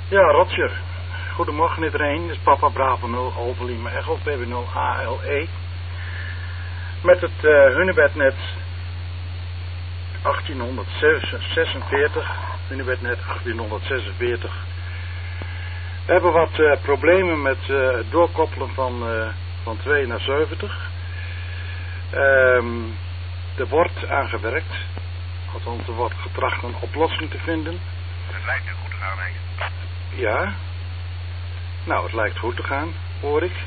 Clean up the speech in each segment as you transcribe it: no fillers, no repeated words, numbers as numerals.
Ja, Roger. Goedemorgen iedereen. Dit is Papa Bravo 0 Alfa Lima Echo PB0 ALE. Met het Hunebednet 1846. Hunebednet 1846. We hebben wat problemen met het doorkoppelen van 2 naar 70. Er wordt aangewerkt. Althans, er wordt getracht een oplossing te vinden. Het lijkt nu goed te gaan, Henk. Ja. Nou, het lijkt goed te gaan, hoor ik.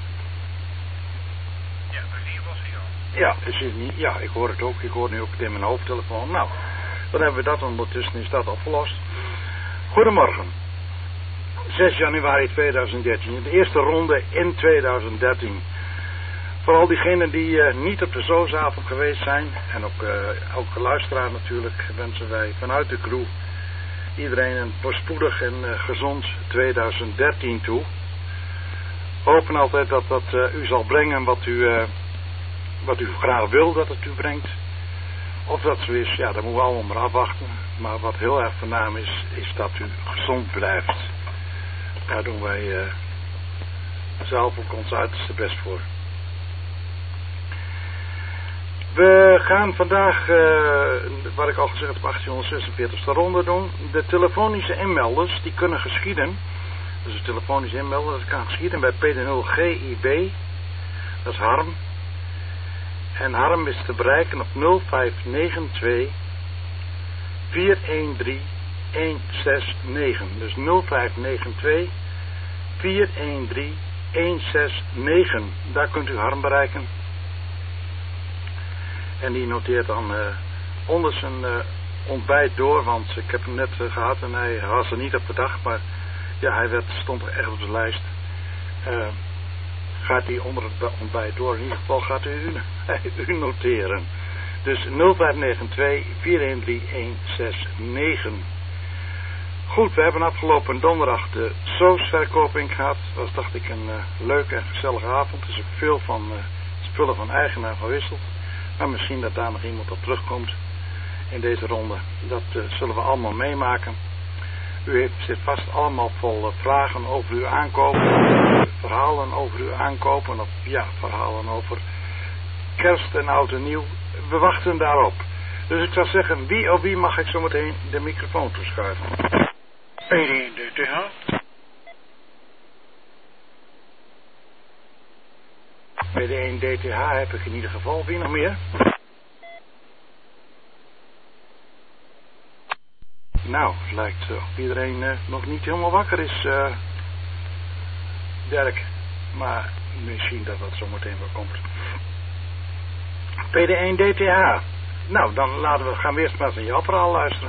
Ja, dat is niet oplossing al. Ja, is het niet. Ja, ik hoor het ook. Ik hoor nu ook in mijn hoofdtelefoon. Nou, dan hebben we dat ondertussen. Is dat opgelost. Goedemorgen. 6 januari 2013. De eerste ronde in 2013. Voor al diegenen die niet op de zoosavond geweest zijn. En ook elke luisteraar natuurlijk. Wensen wij vanuit de crew iedereen een voorspoedig en gezond 2013 toe. We hopen altijd dat dat u zal brengen wat u graag wil dat het u brengt. Of dat zo is, ja, dat moeten we allemaal maar afwachten. Maar wat heel erg voornaam is dat u gezond blijft. Daar doen wij zelf ook ons uiterste best voor. We gaan vandaag, wat ik al gezegd heb, 1846 ronde doen. De telefonische inmelders, die kunnen geschieden. Dus de telefonische inmelder, dat kan geschieden bij PD0 GIB. Dat is Harm. En Harm is te bereiken op 0592 413 169. Dus 0592 413 169. Daar kunt u Harm bereiken. En die noteert dan onder zijn ontbijt door, want ik heb hem net gehad en hij was er niet op bedacht, maar ja, hij stond er echt op de lijst. Gaat hij onder het ontbijt door, in ieder geval gaat u noteren. Dus 0592 413 169. Goed, we hebben afgelopen donderdag de soosverkoping gehad. Dat was, dacht ik, een leuke en gezellige avond. Er is ook veel van spullen van eigenaar gewisseld. Maar misschien dat daar nog iemand op terugkomt in deze ronde. Dat zullen we allemaal meemaken. U zit vast allemaal vol vragen over uw aankopen. Verhalen over uw aankopen. Of ja, verhalen over kerst en oud en nieuw. We wachten daarop. Dus ik zou zeggen, wie mag ik zo meteen de microfoon toeschuiven? PD1 DTH. PD1 DTH heb ik in ieder geval. Wie nog meer? Nou, het lijkt of iedereen nog niet helemaal wakker is, Dirk. Maar misschien dat dat zo meteen wel komt. PD1 DTH. Nou, dan gaan we eerst maar eens naar jouw verhaal luisteren.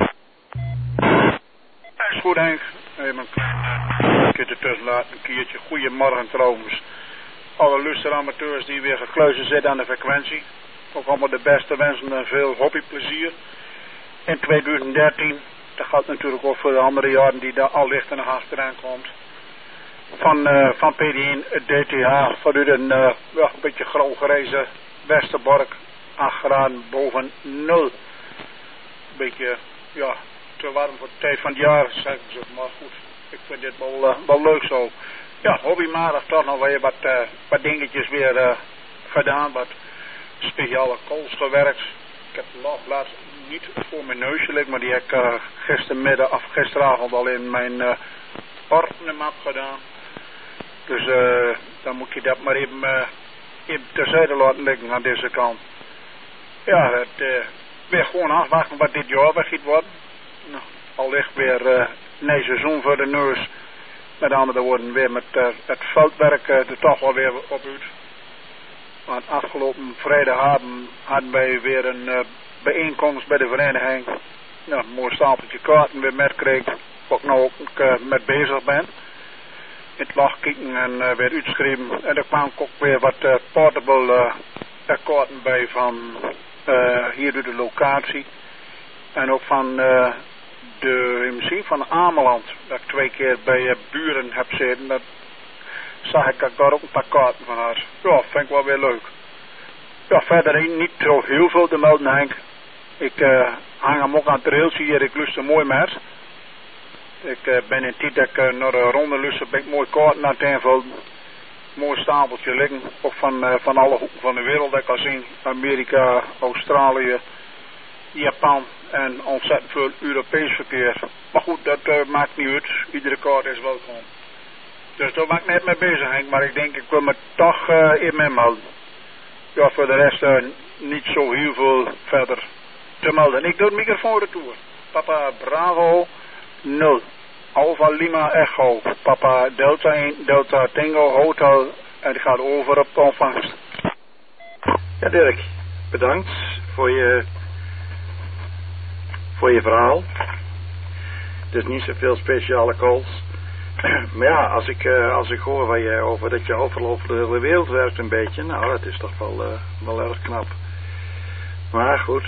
Is goed, Henk. Even een keertje tussen laten, een keertje. Goedemorgen trouwens. Alle luisteramateurs die weer gekluisterd zitten aan de frequentie. Ook allemaal de beste wensen en veel hobbyplezier. In 2013, dat gaat natuurlijk ook voor de andere jaren die daar al licht en nog achteraan komt. Van PD1 DTH, voor u een beetje grauw gerezen Westerbork, 8 graden boven 0. Een beetje, ja, te warm voor de tijd van het jaar, zeg ik zo, maar goed. Ik vind dit wel leuk zo. Ja, hobbymatig toch nog weer wat dingetjes weer gedaan, wat speciale calls gewerkt. Ik heb de logblad niet voor mijn neusje liggen, maar die heb ik gisteravond al in mijn ordnermap gedaan. Dus dan moet je dat maar even terzijde laten liggen aan deze kant. Ja, het weer gewoon afwachten wat dit jaar weer gaat worden. Nou, al ligt weer een seizoen voor de neus. Met andere woorden, weer met het veldwerk er toch wel weer op uit. Want afgelopen vrijdagavond hadden wij weer een bijeenkomst bij de vereniging. Nou, een mooi stapeltje kaarten weer metkreeg. Waar ik nou ook met bezig ben. In het lag kijken en weer uitschrijven. En er kwamen ook weer wat portable kaarten bij van hier door de locatie. En ook van de MC van Ameland. Dat ik 2 keer bij buren heb zitten. Dat zag ik dat ik daar ook een paar kaarten van had. Ja, vind ik wel weer leuk. Ja, verder niet zo heel veel te melden, Henk. Ik hang hem ook aan het railtje hier. Ik lust er mooi met. Ik ben in tijd dat ik naar de ronde luister, ben ik mooi kaarten aan het invullen. Mooi stapeltje liggen, ook van alle hoeken van de wereld dat ik kan zien. Amerika, Australië, Japan en ontzettend veel Europees verkeer. Maar goed, dat maakt niet uit. Iedere kaart is welkom. Dus daar ben ik net mee bezig, Henk. Maar ik denk, ik wil me toch in mij melden. Ja, voor de rest niet zo heel veel verder te melden. Ik doe het microfoon retour. Papa Bravo 0. Alpha Lima Echo. Papa Delta 1, Delta Tango Hotel. En het gaat over op ontvangst. Ja, Dirk. Bedankt voor je verhaal. Het is niet zoveel speciale calls. Maar ja, als ik hoor waar je over dat je overal over de hele wereld werkt een beetje, nou, dat is toch wel erg knap. Maar goed.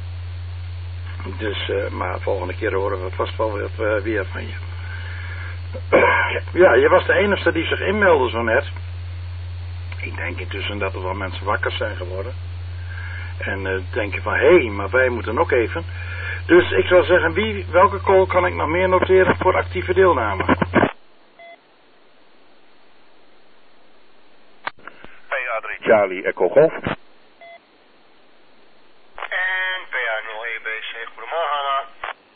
Dus, maar volgende keer horen we vast wel weer van je. Ja, je was de enige die zich inmeldde zo net. Ik denk intussen dat er wel mensen wakker zijn geworden. En denken van, hé, maar wij moeten ook even. Dus ik zou zeggen, welke call kan ik nog meer noteren voor actieve deelname? PA3 Charlie Echo Golf. en PA0EBC. Goedemorgen allemaal.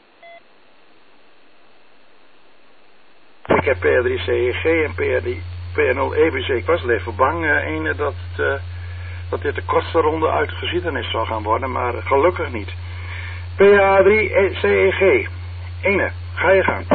Ik heb PR3CEG en PR0EBC. Ik was even bang, dat dit de kortste ronde uit de geschiedenis zou gaan worden, maar gelukkig niet. PA3CEG. Ene, ga je gang.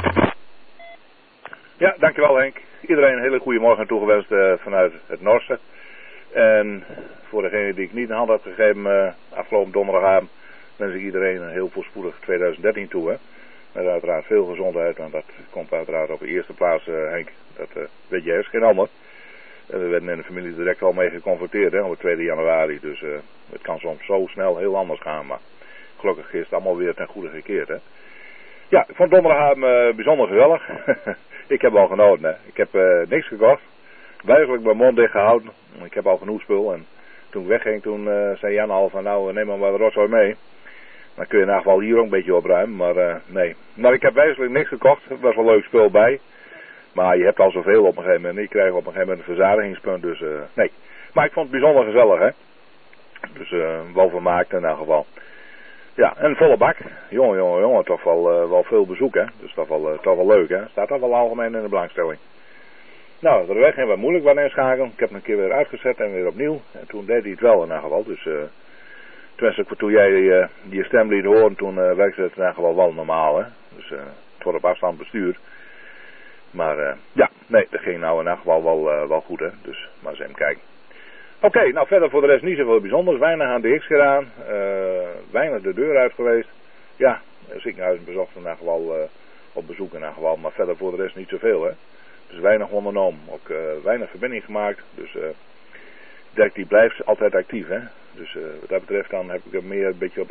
Ja, dankjewel Henk. Iedereen een hele goede morgen toegewenst vanuit het Norse. En voor degene die ik niet een hand had gegeven afgelopen donderdagavond, wens ik iedereen een heel voorspoedig 2013 toe. Hè. Met uiteraard veel gezondheid, want dat komt uiteraard op de eerste plaats, Henk. Dat weet jij, is geen ander. We werden in de familie direct al mee geconfronteerd, hè, op de 2 januari. Dus het kan soms zo snel heel anders gaan, maar gelukkig is het allemaal weer ten goede gekeerd. Hè. Ja, ik vond donderdagavond bijzonder geweldig. Ik heb al genoten. Hè. Ik heb niks gekocht. Wijzelijk mijn mond dicht gehouden. Ik heb al genoeg spul. En toen ik wegging, toen zei Jan al van nou neem maar wat rotzooi mee. Dan kun je in ieder geval hier ook een beetje opruimen. Maar nee. Maar ik heb wijzelijk niks gekocht. Er was wel leuk spul bij. Maar je hebt al zoveel op een gegeven moment. Ik krijg op een gegeven moment een verzadigingspunt. Dus nee. Maar ik vond het bijzonder gezellig. Hè. Dus wel vermaakt in ieder geval. Ja, en volle bak. Jongen, toch wel veel bezoek, hè. Dus toch wel leuk, hè. Staat toch wel algemeen in de belangstelling. Nou, de weg ging wat moeilijk wanneer schakelen. Ik heb hem een keer weer uitgezet en weer opnieuw. En toen deed hij het wel in ieder geval. Dus tenminste, toen jij je stem liet horen, toen werkte het in ieder geval wel normaal, hè. Dus het wordt op afstand bestuurd. Maar ja, nee, dat ging nou in ieder geval wel goed, hè. Dus maar eens even kijken. Oké, nou verder voor de rest niet zoveel bijzonders. Weinig aan de X gedaan. Weinig de deur uit geweest. Ja, ziekenhuis bezocht in ieder geval op bezoek in ieder geval. Maar verder voor de rest niet zoveel, hè. Dus weinig ondernomen. Ook weinig verbinding gemaakt. Dus Dirk die blijft altijd actief, hè. Dus wat dat betreft dan heb ik hem meer een beetje op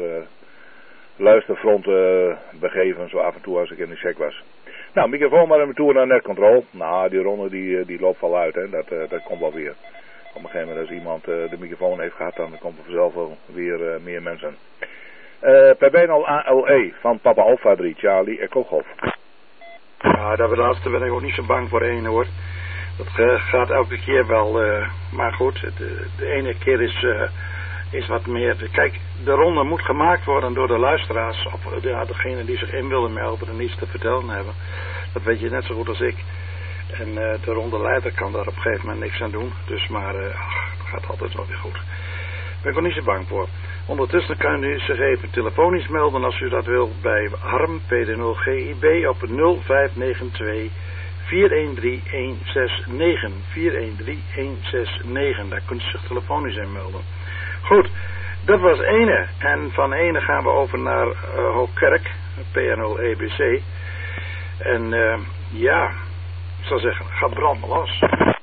luisterfront begeven. Zo af en toe als ik in de check was. Nou, microfoon maar een toer naar netcontrol. Nou, die ronde die loopt wel uit, hè. Dat komt wel weer. Op een gegeven moment als iemand de microfoon heeft gehad, dan komt er vanzelf wel weer meer mensen. Per B0 ALE van Papa Alpha 3, Charlie Echo Golf. Ja, dat laatste ben ik ook niet zo bang voor één, hoor. Dat gaat elke keer wel, maar goed, de ene keer is wat meer. Kijk, de ronde moet gemaakt worden door de luisteraars, of degene die zich in willen melden en iets te vertellen hebben. Dat weet je net zo goed als ik. En de ronde leider kan daar op een gegeven moment niks aan doen. Dus maar, het gaat altijd wel weer goed. Daar ben ik ook niet zo bang voor. Ondertussen kan u zich even telefonisch melden als u dat wilt bij Harm PD0GIB op 0592 413 169. 413 169. Daar kunt u zich telefonisch in melden. Goed, dat was ene. En van ene gaan we over naar Hoogkerk, PA0EBC. En ja, ik zou zeggen, gaat brand maar los.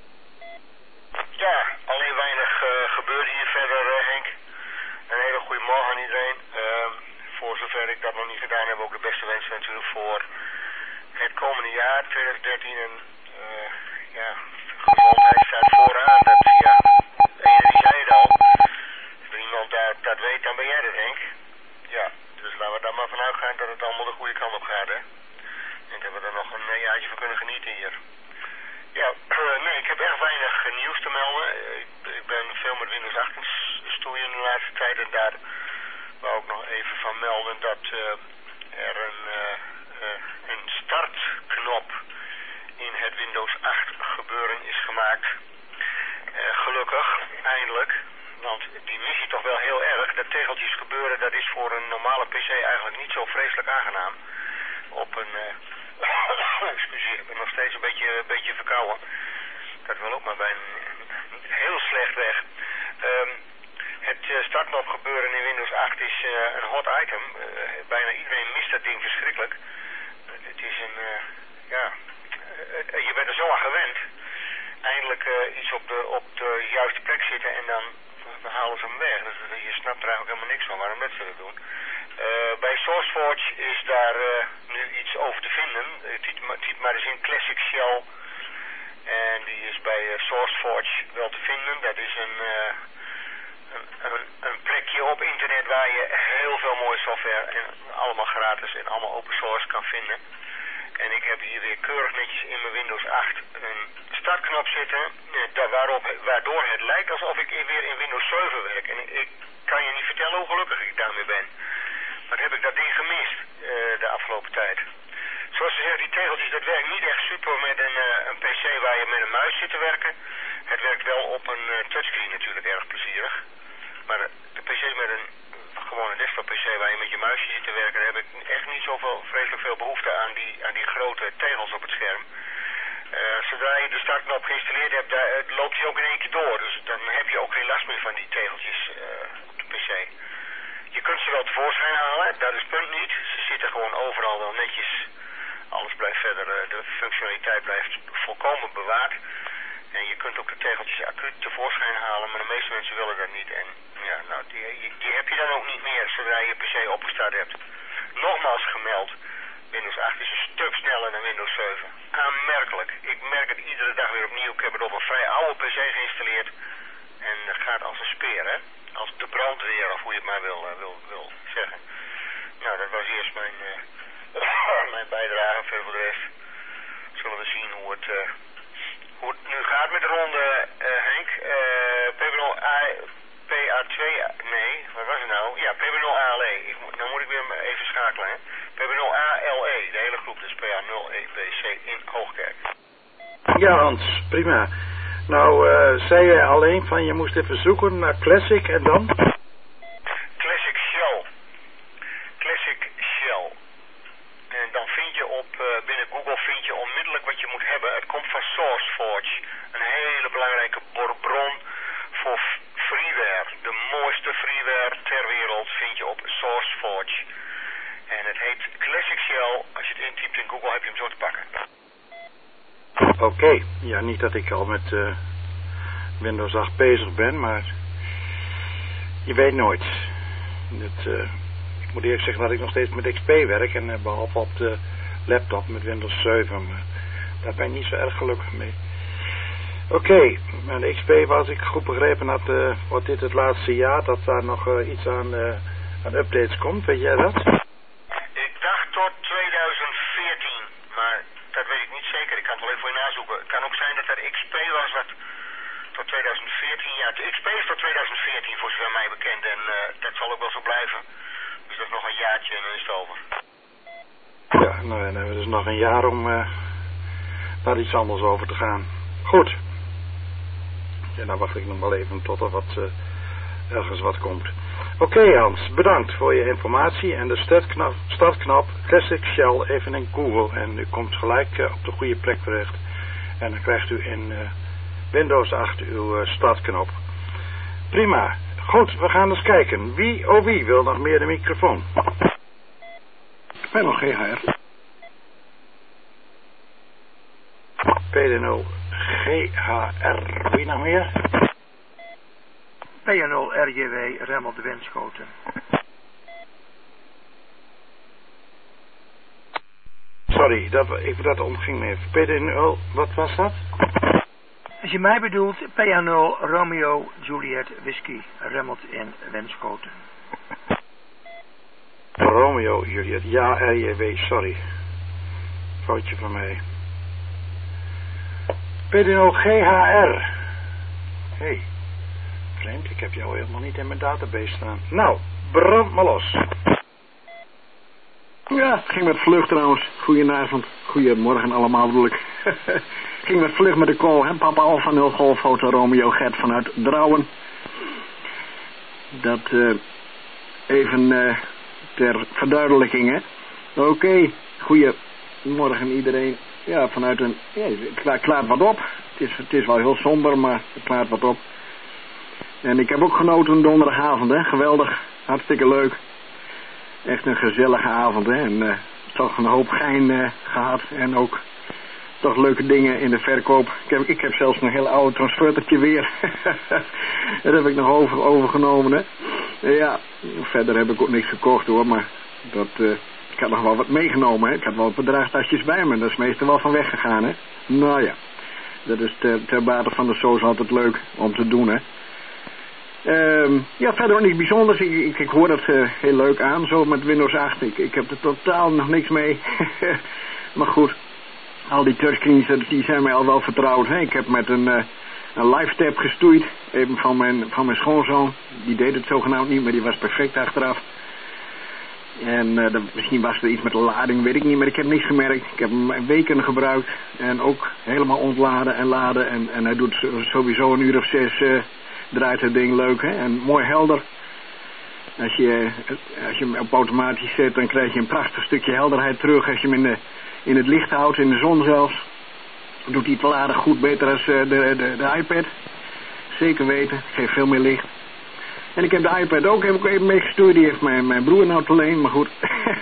Ja, alleen weinig gebeurt hier verder, Henk. Een hele goede morgen aan iedereen. Voor zover ik dat nog niet gedaan heb, ook de beste wensen natuurlijk voor het komende jaar, 2013. En ja, gezondheid staat vooraan. Dat, ja, ene die zei het al. Als er iemand dat weet, dan ben jij dat, Henk. Ja, dus laten we daar maar vanuit gaan dat het allemaal de goede kant op gaat, hè. En dat we er nog een jaartje van kunnen genieten hier. Ja, nee, ik heb erg weinig nieuws te melden. Ik ben veel met Windows 8 stoeien de laatste tijd. En daar wou ik nog even van melden dat er een startknop in het Windows 8 gebeuren is gemaakt. Gelukkig, eindelijk. Want die mis je toch wel heel erg. Dat tegeltjes gebeuren, dat is voor een normale PC eigenlijk niet zo vreselijk aangenaam. Op een... excuseer, ik ben nog steeds een beetje verkouden. Dat wil ook maar bij niet heel slecht weg. Het startknop gebeuren in Windows 8 is een hot item. Bijna iedereen mist dat ding verschrikkelijk. Het is een... je bent er zo aan gewend. Eindelijk iets op de juiste plek zitten en dan halen ze hem weg. Dus je snapt er eigenlijk helemaal niks van waarom dat ze dat doen. Bij SourceForge is daar nu iets over te vinden. Typ maar eens in Classic Shell. En die is bij SourceForge wel te vinden. Dat is een plekje op internet waar je heel veel mooie software en allemaal gratis en allemaal open source kan vinden. En ik heb hier weer keurig netjes in mijn Windows 8 een startknop zitten, waardoor het lijkt alsof ik weer in Windows 7 werk. En ik kan je niet vertellen hoe gelukkig ik daarmee ben. Maar heb ik dat ding gemist de afgelopen tijd. Zoals ze zeggen, die tegeltjes, dat werkt niet echt super met een PC waar je met een muis zit te werken. Het werkt wel op een touchscreen natuurlijk erg plezierig. Maar de PC's met een gewone desktop PC waar je met je muisje zit te werken, daar heb ik echt niet zoveel vreselijk veel behoefte aan die grote tegels op het scherm. Zodra je de startknop geïnstalleerd hebt, loopt hij ook in één keer door. Dus dan heb je ook geen last meer van die tegeltjes op de PC. Je kunt ze wel tevoorschijn halen, dat is het punt niet. Ze zitten gewoon overal wel netjes. Alles blijft verder, de functionaliteit blijft volkomen bewaard. En je kunt ook de tegeltjes acuut tevoorschijn halen, maar de meeste mensen willen dat niet. En ja, nou, die heb je dan ook niet meer zodra je PC opgestart hebt. Nogmaals gemeld, Windows 8 is een stuk sneller dan Windows 7. Aanmerkelijk. Ik merk het iedere dag weer opnieuw. Ik heb het op een vrij oude PC geïnstalleerd. En dat gaat als een speer, hè. Als de brandweer, of hoe je het maar wil zeggen. Nou, dat was eerst mijn bijdrage. Verder voor de rest zullen we zien hoe het nu gaat met de ronde, Henk. PA2, nee, wat was het nou? Ja, PB0ALE. Nou moet ik weer even schakelen, hè. PB0ALE, de hele groep, dus PA0EBC in Hoogkerk. Ja, Hans, prima. Nou, zei jij alleen van je moest even zoeken naar Classic en dan? Classic Shell. Classic Shell. En dan vind je binnen Google vind je onmiddellijk wat je moet hebben. Het komt van SourceForge. Een hele belangrijke bron voor freeware. De mooiste freeware ter wereld vind je op SourceForge. En het heet Classic Shell. Als je het intypt in Google heb je hem zo te pakken. Oké. Ja, niet dat ik al met Windows 8 bezig ben, maar je weet nooit. Ik moet eerlijk zeggen dat ik nog steeds met XP werk en behalve op de laptop met Windows 7, maar daar ben ik niet zo erg gelukkig mee. Oké, met de XP was ik goed begrepen dat wordt dit het laatste jaar, dat daar nog iets aan updates komt, weet jij dat? Ik dacht tot 2014, maar dat weet ik niet zeker. Ik kan het wel even voor je nazoeken. Het kan ook zijn dat er XP was wat tot 2014, ja, de XP is tot 2014 voor zover mij bekend en dat zal ook wel zo blijven. Dus dat is nog een jaartje en dan is het over. Ja, nou dan hebben we dus nog een jaar om naar iets anders over te gaan. Goed. En dan wacht ik nog wel even tot er ergens wat komt. Oké, Hans, bedankt voor je informatie en de startknop Classic Shell even in Google en u komt gelijk op de goede plek terecht. En dan krijgt u in Windows 8 uw startknop. Prima. Goed, we gaan eens kijken. Wie wil nog meer de microfoon? Panel GHR. PD0 GHR. Wie nog meer? PA0 RJW Remmelt Winschoten. Sorry, dat ontging me even. PD0, wat was dat? Als je mij bedoelt, PA0 Romeo Juliet Whisky Remmelt in Winschoten. Romeo Juliet, ja RJW, sorry. foutje van mij. PDO GHR. Hé, vreemd, ik heb jou helemaal niet in mijn database staan. Nou, brand maar los. Ja, het ging met vlug trouwens. Goedenavond. Goedemorgen allemaal bedoel ik. Ging met vlug met de call, hè. Papa Alpha 0 Golf Hotel Romeo Gert vanuit Drouwen. Dat even ter verduidelijking, hè. Oké, goedemorgen iedereen. Ja, vanuit een... Ja, het klaart wat op. Het is wel heel somber, maar het klaart wat op. En ik heb ook genoten donderdagavond, hè. Geweldig. Hartstikke leuk. Echt een gezellige avond, hè. En toch een hoop gein gehad. En ook toch leuke dingen in de verkoop. Ik heb zelfs een heel oude transportertje weer. Dat heb ik nog overgenomen, hè. Ja, verder heb ik ook niks gekocht, hoor. Maar ik had nog wel wat meegenomen, hè. Ik had wel wat draagtasjes bij me. Dat is meestal wel van weggegaan, hè. Nou ja, dat is ter bate van de soos altijd leuk om te doen, hè. Ja, verder niks bijzonders. Ik hoor dat heel leuk aan, zo met Windows 8. Ik heb er totaal nog niks mee. Maar goed, al die touchscreens, die zijn mij al wel vertrouwd. Hè? Ik heb met een live tab gestoeid, even van mijn schoonzoon. Die deed het zogenaamd niet, maar die was perfect achteraf. En misschien was er iets met de lading, weet ik niet, maar ik heb niks gemerkt. Ik heb hem weken gebruikt en ook helemaal ontladen en laden. En hij doet sowieso een uur of 6... draait het ding leuk, hè? En mooi helder. Als je hem op automatisch zet, dan krijg je een prachtig stukje helderheid terug. Als je hem in het licht houdt, in de zon zelfs, doet hij het laden goed beter als de iPad. Zeker weten, geeft veel meer licht. En ik heb de iPad ook even meegestuurd. Die heeft mijn broer nou te leen, maar goed.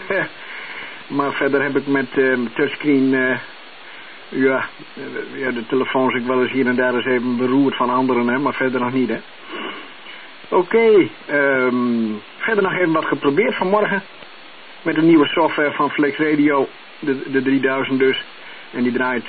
Maar verder heb ik met touchscreen... Ja, de telefoons ik wel eens hier en daar eens even beroerd van anderen, hè, maar verder nog niet, hè. Oké, verder nog even wat geprobeerd vanmorgen. Met een nieuwe software van Flex Radio, de 3000 dus. En die draait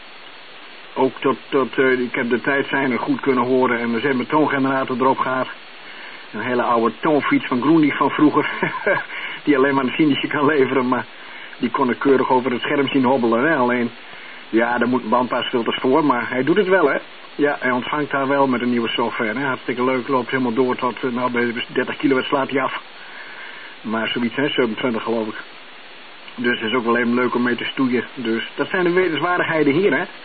ook tot ik heb de tijdzijner goed kunnen horen. En we hebben een toongenerator erop gehad. Een hele oude toonfiets van Groenlich van vroeger. Die alleen maar een sinusje kan leveren, maar die kon ik keurig over het scherm zien hobbelen, hè, alleen... Ja, daar moet bandpaasfilters voor, maar hij doet het wel, hè. Ja, hij ontvangt daar wel met een nieuwe software, hè. Hartstikke leuk, loopt helemaal door tot, nou, bij 30 kilowatt slaat hij af. Maar zoiets, hè, 27 geloof ik. Dus het is ook wel even leuk om mee te stoeien. Dus dat zijn de wetenswaardigheden hier, hè.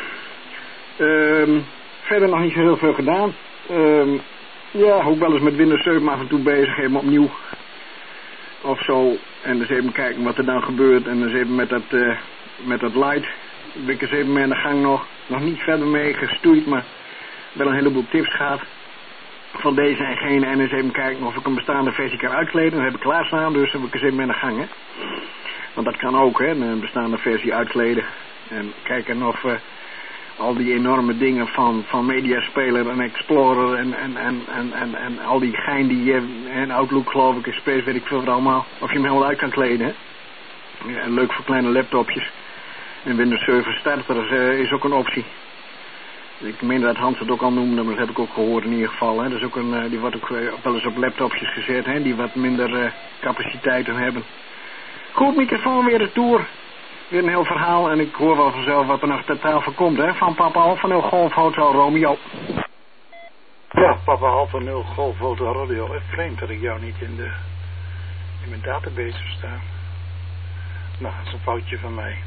Verder nog niet zo heel veel gedaan. Ja, ook wel eens met Windows 7 af en toe bezig, even opnieuw. Of zo. En dus even kijken wat er dan gebeurt. En dus even met dat light... Ben ik eens even mee aan de gang nog niet verder mee gestoeid, maar wel een heleboel tips gehad van deze en gene. En eens even kijken of ik een bestaande versie kan uitkleden. Dan heb ik klaarstaan, dus heb ik eens even mee aan de gang, hè. Want dat kan ook, hè, een bestaande versie uitkleden. En kijken of al die enorme dingen van Mediaspeler en Explorer en al die gein die en Outlook geloof ik, en Space, weet ik veel wat allemaal. Of je hem helemaal uit kan kleden, hè. Ja, leuk voor kleine laptopjes. En Windows 7 starter is ook een optie. Ik meen dat Hans het ook al noemde, maar dat heb ik ook gehoord in ieder geval. Hè. Dat is ook die wordt ook wel eens op laptopjes gezet, hè, die wat minder capaciteiten hebben. Goed, microfoon weer de tour. Weer een heel verhaal en ik hoor wel vanzelf wat er nog ter tafel komt, hè. Van Papa Alpha 0 Golf Hotel Romeo. Ja, Papa Alpha 0 Golf Hotel Romeo. Vreemd dat ik jou niet in mijn database sta. Nou, dat is een foutje van mij.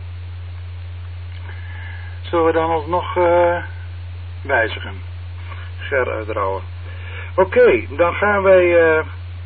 Zullen we dan alsnog wijzigen? Ger uitrouwen. Oké, dan gaan wij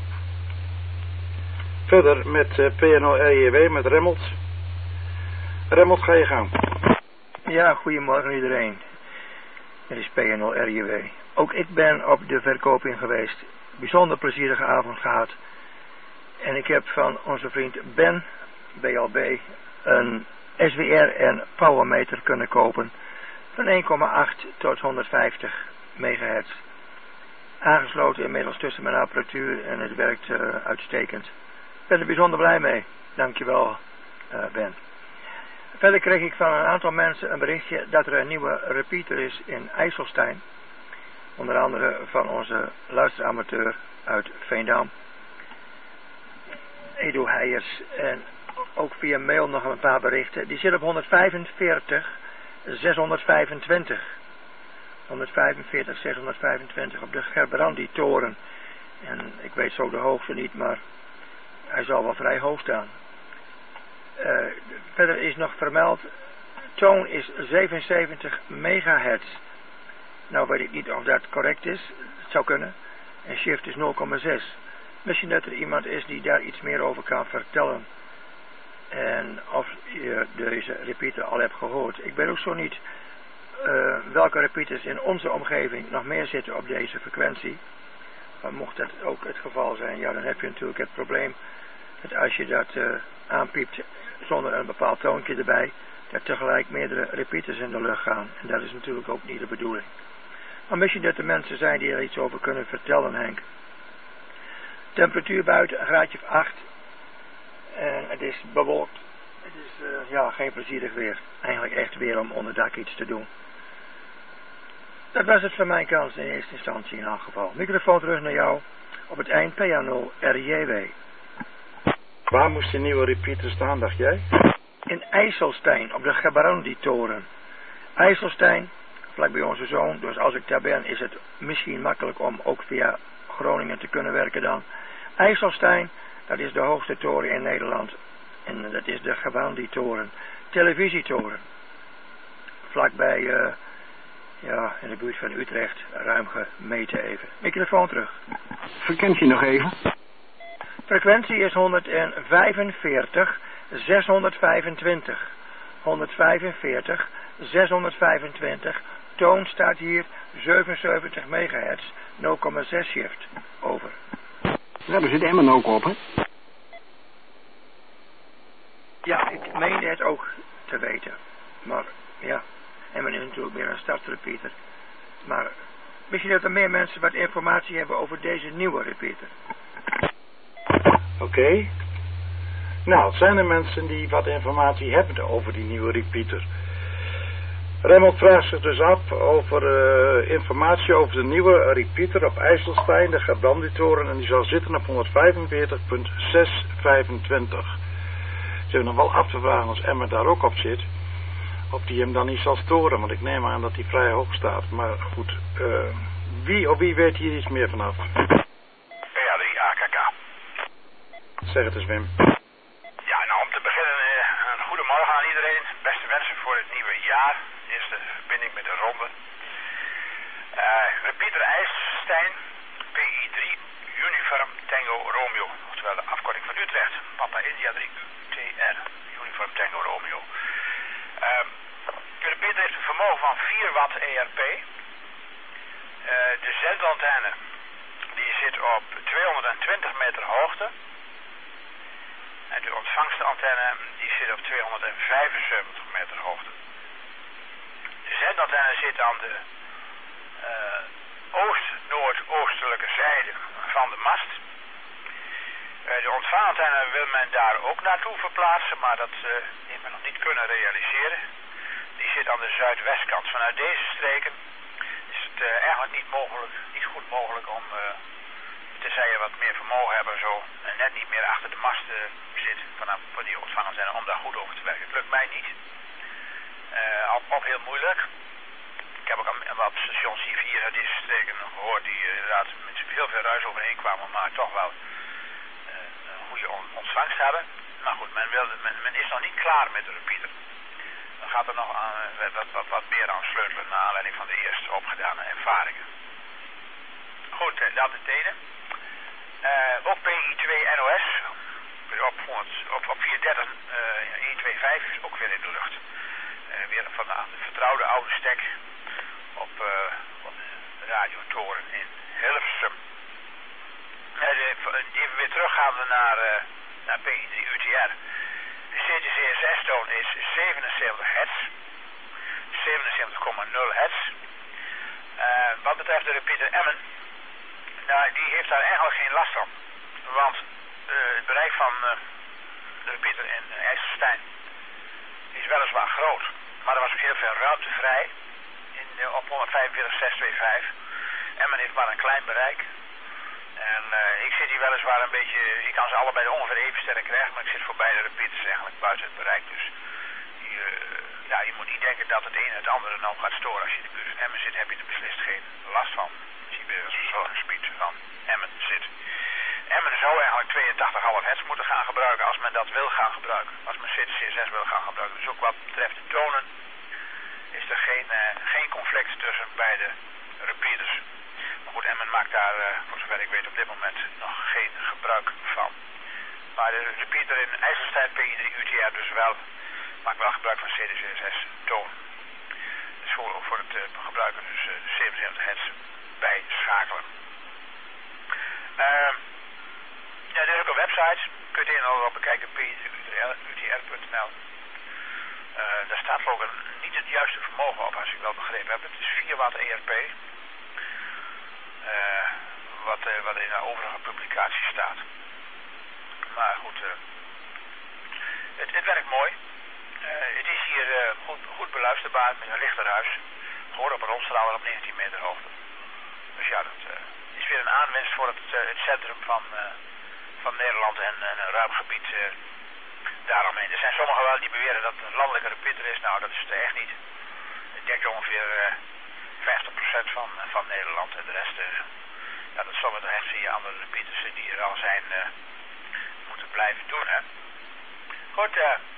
verder met PNO-RJW, met Remmelt. Remmelt, ga je gang. Ja, goedemorgen iedereen. Het is PNO-RJW. Ook ik ben op de verkoping geweest. Bijzonder plezierige avond gehad. En ik heb van onze vriend Ben, BLB, een SWR en powermeter kunnen kopen van 1,8 tot 150 megahertz. Aangesloten inmiddels tussen mijn apparatuur en het werkt uitstekend. Ik ben er bijzonder blij mee. Dankjewel, Ben. Verder kreeg ik van een aantal mensen een berichtje dat er een nieuwe repeater is in IJsselstein. Onder andere van onze luisteramateur uit Veendam, Edo Heijers. En ook via mail nog een paar berichten. Die zit op 145 625. 145 625 op de Gerbrandy-toren. En ik weet zo de hoogte niet, maar hij zal wel vrij hoog staan. Verder is nog vermeld, toon is 77 megahertz. Nou weet ik niet of dat correct is, het zou kunnen. En shift is 0,6. Misschien dat er iemand is die daar iets meer over kan vertellen. En of je deze repeater al hebt gehoord. Ik weet ook zo niet welke repeaters in onze omgeving nog meer zitten op deze frequentie. Maar mocht dat ook het geval zijn, ja, dan heb je natuurlijk het probleem dat als je dat aanpiept zonder een bepaald toontje erbij, dat tegelijk meerdere repeaters in de lucht gaan. En dat is natuurlijk ook niet de bedoeling. Maar misschien dat er mensen zijn die er iets over kunnen vertellen, Henk. Temperatuur buiten, een graadje of 8. En het is bewolkt. Het is geen plezierig weer. Eigenlijk echt weer om onderdak iets te doen. Dat was het van mijn kant in eerste instantie in elk geval. Microfoon terug naar jou. Op het eind PA0 RJW. Waar moest die nieuwe repeater staan, dacht jij? In IJsselstein, op de Gerbrandy-toren. IJsselstein, vlak bij onze zoon. Dus als ik daar ben, is het misschien makkelijk om ook via Groningen te kunnen werken dan. IJsselstein, dat is de hoogste toren in Nederland. En dat is de Gerbrandy-toren. Televisietoren. Vlakbij, in de buurt van Utrecht. Ruim gemeten even. Microfoon terug. Frequentie nog even. Frequentie is 145 625. 145 625. Toon staat hier 77 megahertz. 0,6 shift. Over. Ja, daar zit Emmen ook op, hè? Ja, ik meende het ook te weten. Maar ja, Emmen is natuurlijk meer een startrepeater. Maar misschien dat er meer mensen wat informatie hebben over deze nieuwe repeater. Oké. Nou, zijn er mensen die wat informatie hebben over die nieuwe repeater? Raymond vraagt zich dus af over informatie over de nieuwe repeater op IJsselstein, de Gerbrandy-toren, en die zal zitten op 145.625. Ze hebben nog wel af te vragen als Emma daar ook op zit, of die hem dan niet zal storen, want ik neem aan dat hij vrij hoog staat. Maar goed, wie weet hier iets meer vanaf? PA3 AKK. Zeg het eens, Wim. Ja, nou om te beginnen, een goedemorgen aan iedereen. Beste wensen voor het nieuwe jaar. Eerste verbinding met de ronde. Repeater IJsselstein, PI3, Uniform Tango Romeo. Oftewel de afkorting van Utrecht. Papa India 3 UTR, Uniform Tango Romeo. De repeater heeft een vermogen van 4 watt ERP. De zendantenne die zit op 220 meter hoogte. En de ontvangstantenne die zit op 275 meter hoogte. De zendantenne zit aan de oost-noordoostelijke zijde van de mast. De ontvangantenne wil men daar ook naartoe verplaatsen, maar dat heeft men nog niet kunnen realiseren. Die zit aan de zuidwestkant. Vanuit deze streken is het eigenlijk niet goed mogelijk om, tenzij je wat meer vermogen hebben, zo net niet meer achter de mast zit vanaf die ontvangantenne om daar goed over te werken. Het lukt mij niet. Ook heel moeilijk. Ik heb ook wat stations hier uit deze streken gehoord die inderdaad met heel veel ruis overheen kwamen, maar toch wel een goede ontvangst hebben. Maar goed, men is nog niet klaar met de repeater. Dan gaat er nog wat meer aan sleutelen naar aanleiding van de eerste opgedane ervaringen. Goed, dat het ene. Ook PI2 NOS op 430 125 is ook weer in de lucht. Weer van de vertrouwde oude stek op de radiotoren in Hilversum. Even weer teruggaande naar PI3 UTR. De CTCSS-toon is 77 hertz. 77,0 hertz. Wat betreft de repeater Emmen, nou, die heeft daar eigenlijk geen last van. Want het bereik van de repeater in IJsselstein is weliswaar groot. Maar er was ook heel veel ruimte vrij op 145.625. Emmen heeft maar een klein bereik. En ik zit hier weliswaar een beetje, ik kan ze allebei ongeveer even sterk krijgen, maar ik zit voor beide repeaters eigenlijk buiten het bereik. Dus je moet niet denken dat het een het andere nou gaat storen. Als je in de buurt van Emmen zit, heb je er beslist geen last van. Als je bij de verzorgingsgebied van Emmen zit. Emmen zou eigenlijk 82,5 hertz moeten gaan gebruiken als men dat wil gaan gebruiken. Als men CSS wil gaan gebruiken. Dus ook wat betreft de tonen is er geen conflict tussen beide repeaters. Maar goed, Emmen maakt daar, voor zover ik weet, op dit moment nog geen gebruik van. Maar de repeater in IJsselstein PI3 UTR dus wel, maakt wel gebruik van CSS toon. Dus voor het gebruiken dus 77 hertz bijschakelen. Ja, er is ook een website, kun je het een op bekijken, p3utr.nl. Daar staat ook niet het juiste vermogen op, als ik wel begrepen heb. Het is 4 watt ERP, wat in de overige publicatie staat. Maar goed, het werkt mooi. Het is hier goed beluisterbaar met een lichter huis. Gewoon op een rondstraaler op 19 meter hoogte. Dus ja, dat is weer een aanwinst voor het centrum van Nederland en een ruim gebied daaromheen. Er zijn sommigen wel die beweren dat het een landelijke repeater is. Nou, dat is het echt niet. Ik denk ongeveer 50% van Nederland en de rest, dat zal we echt via andere repeaters die er al zijn moeten blijven doen. Hè. Goed,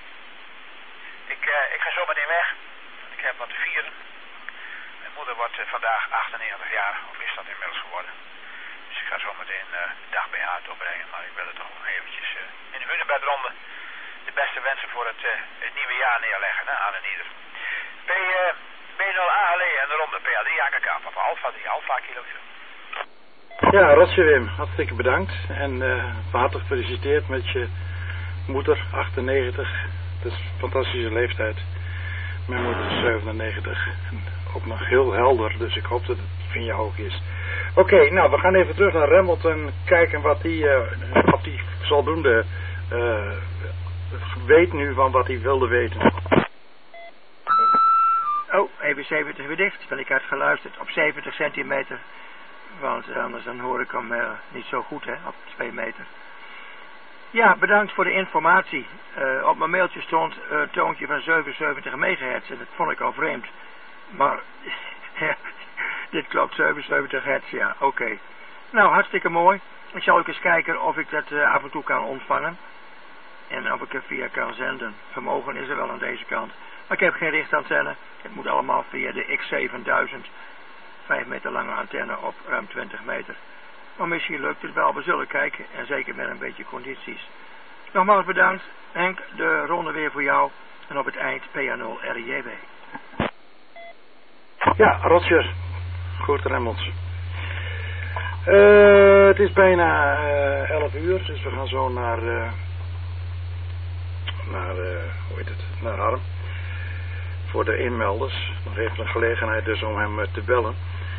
ik ga zo meteen weg. Ik heb wat te vieren. Mijn moeder wordt vandaag 98 jaar, of is dat inmiddels geworden. Dus ik ga zo meteen de dag bij haar doorbrengen. Maar ik wil er toch nog eventjes in de hunebedronde de beste wensen voor het nieuwe jaar neerleggen, hè, aan en ieder. B0A en de ronde, PA3 AKK, Papa Alpha 3 Alpha Kilo. Ja, Rotje Wim, hartstikke bedankt. En hartelijk gefeliciteerd met je moeder, 98. Dat is een fantastische leeftijd. Mijn moeder is 97. En ook nog heel helder, dus ik hoop dat het van jou ook is. Oké, nou, we gaan even terug naar Remmelt en kijken wat hij zodoende weet nu van wat hij wilde weten. Oh, even 70 weer dicht, want ik had geluisterd op 70 centimeter. Want anders dan hoor ik hem niet zo goed, hè, op 2 meter. Ja, bedankt voor de informatie. Op mijn mailtje stond een toontje van 77 megahertz en dat vond ik al vreemd. Maar, dit klopt, 77 hertz, ja, oké. Nou, hartstikke mooi. Ik zal ook eens kijken of ik dat af en toe kan ontvangen. En of ik er via kan zenden. Vermogen is er wel aan deze kant. Maar ik heb geen richtantenne. Het moet allemaal via de X7000. 5 meter lange antenne op ruim 20 meter. Maar misschien lukt het wel. We zullen kijken. En zeker met een beetje condities. Nogmaals bedankt. Henk, de ronde weer voor jou. En op het eind PA0 RJW. Ja, Roger. Goed, Remmels. Het is bijna 11 uur. Dus we gaan zo naar Harm. Voor de inmelders. Nog even een gelegenheid dus om hem te bellen.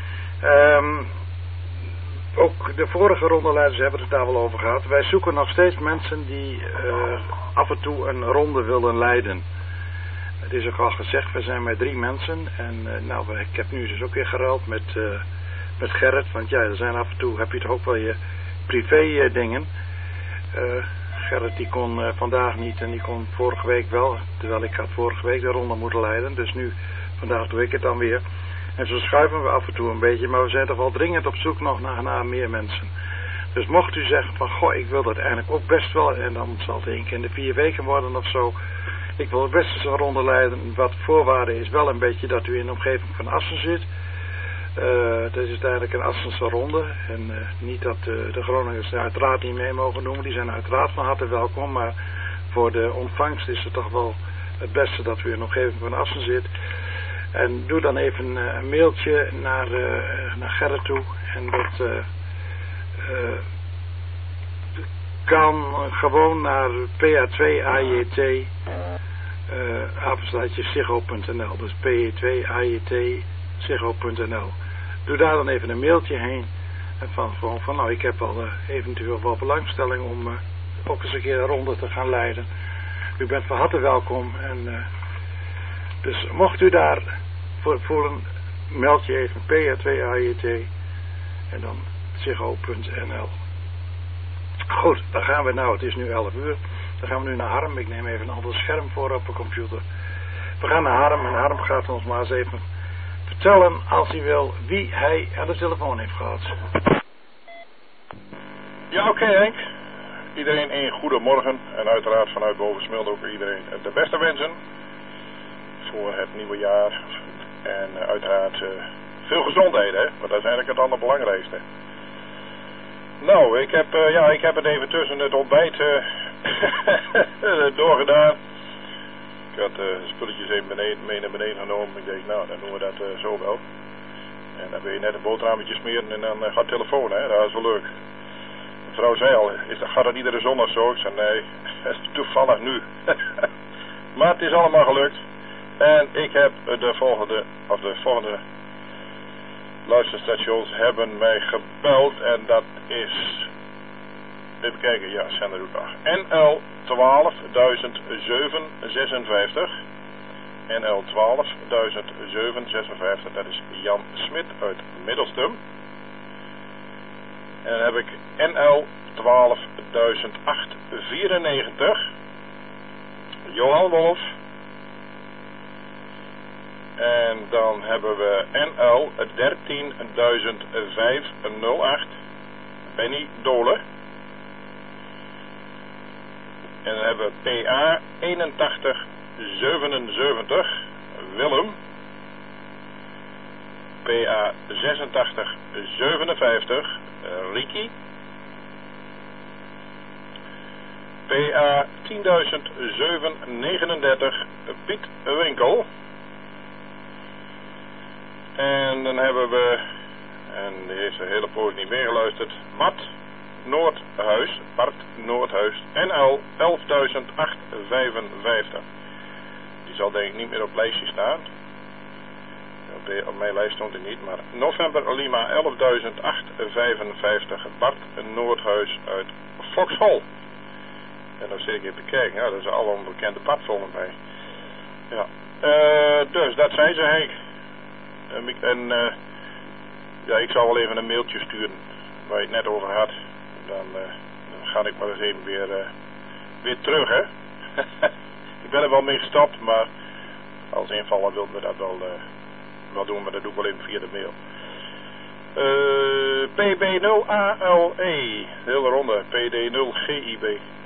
Ook de vorige rondeleiders hebben het daar wel over gehad. Wij zoeken nog steeds mensen die af en toe een ronde willen leiden. Het is ook al gezegd, we zijn maar 3 mensen. En ik heb nu dus ook weer geruild met Gerrit. Want ja, er zijn af en toe, heb je toch ook wel je privé dingen. Gerrit die kon vandaag niet en die kon vorige week wel. Terwijl ik had vorige week de ronde moeten leiden. Dus nu, vandaag doe ik het dan weer. En zo schuiven we af en toe een beetje. Maar we zijn toch wel dringend op zoek nog naar meer mensen. Dus mocht u zeggen van, goh, ik wil dat eigenlijk ook best wel. En dan zal het 1 keer in de 4 weken worden of zo. Ik wil best eens een ronde leiden. Wat voorwaarde is wel een beetje dat u in de omgeving van Assen zit. Het is uiteindelijk een Assense ronde. En niet dat de Groningers uiteraard niet mee mogen noemen. Die zijn uiteraard van harte welkom. Maar voor de ontvangst is het toch wel het beste dat u in de omgeving van Assen zit. En doe dan even een mailtje naar Gerrit toe. En dat kan gewoon naar PA2AJT @ziggo.nl. Dus PA2AJT ziggo.nl. Doe daar dan even een mailtje heen. En van nou, ik heb wel eventueel wel belangstelling om ook eens een keer een ronde te gaan leiden. U bent van harte welkom. En dus mocht u daar voelen, meld je even PA2AJT. En dan ziggo.nl. Goed, dan gaan we nou, het is nu 11 uur. Dan gaan we nu naar Harm. Ik neem even een ander scherm voor op de computer. We gaan naar Harm en Harm gaat ons maar eens even vertellen, als hij wil, wie hij aan de telefoon heeft gehad. Ja, oké, Henk. Iedereen een goede morgen en uiteraard vanuit Bovensmilde ook voor iedereen de beste wensen voor het nieuwe jaar. En uiteraard veel gezondheid, hè, want dat is eigenlijk het allerbelangrijkste. Nou, ik heb het even tussen het ontbijt doorgedaan. Ik had spulletjes even mee naar beneden genomen. Ik denk, nou, dan doen we dat zo wel. En dan wil je net een boterhammetje smeren en dan gaat telefoon, hè. Dat is wel leuk. De vrouw zei al, gaat het iedere zondag zo? Ik zei, nee, dat is toevallig nu. Maar het is allemaal gelukt. En ik heb de volgende luisterstations hebben mij gebeld. En dat is, even kijken, ja, zender doet nog. NL 12.007.56. NL 12.007.56, dat is Jan Smit uit Middelstum. En dan heb ik NL 12.008.94. Johan Wolf. En dan hebben we NL 13.005.08. Benny Dolen. En dan hebben we PA 81.77. Willem. PA 86.57. Ricky. PA 10.007.39. Piet Winkel. En dan hebben we, en die heeft een hele poos niet meer geluisterd, Bart Noordhuis, NL 11.008.55. Die zal denk ik niet meer op het lijstje staan. Op mijn lijst stond hij niet, maar November Lima 11.008.55. Bart Noordhuis uit Foxhol. En dan zit ik even te kijken, ja, dat is al een bekende pad volgens mij. Ja. Dus dat zijn ze, Henk. Ja, ik zal wel even een mailtje sturen waar je het net over had. Dan ga ik maar eens even weer terug, hè. Ik ben er wel mee gestopt, maar als invaller wil me dat wel doen, maar dat doe ik wel even via de mail. PB0ALE, hele ronde, PD0GIB.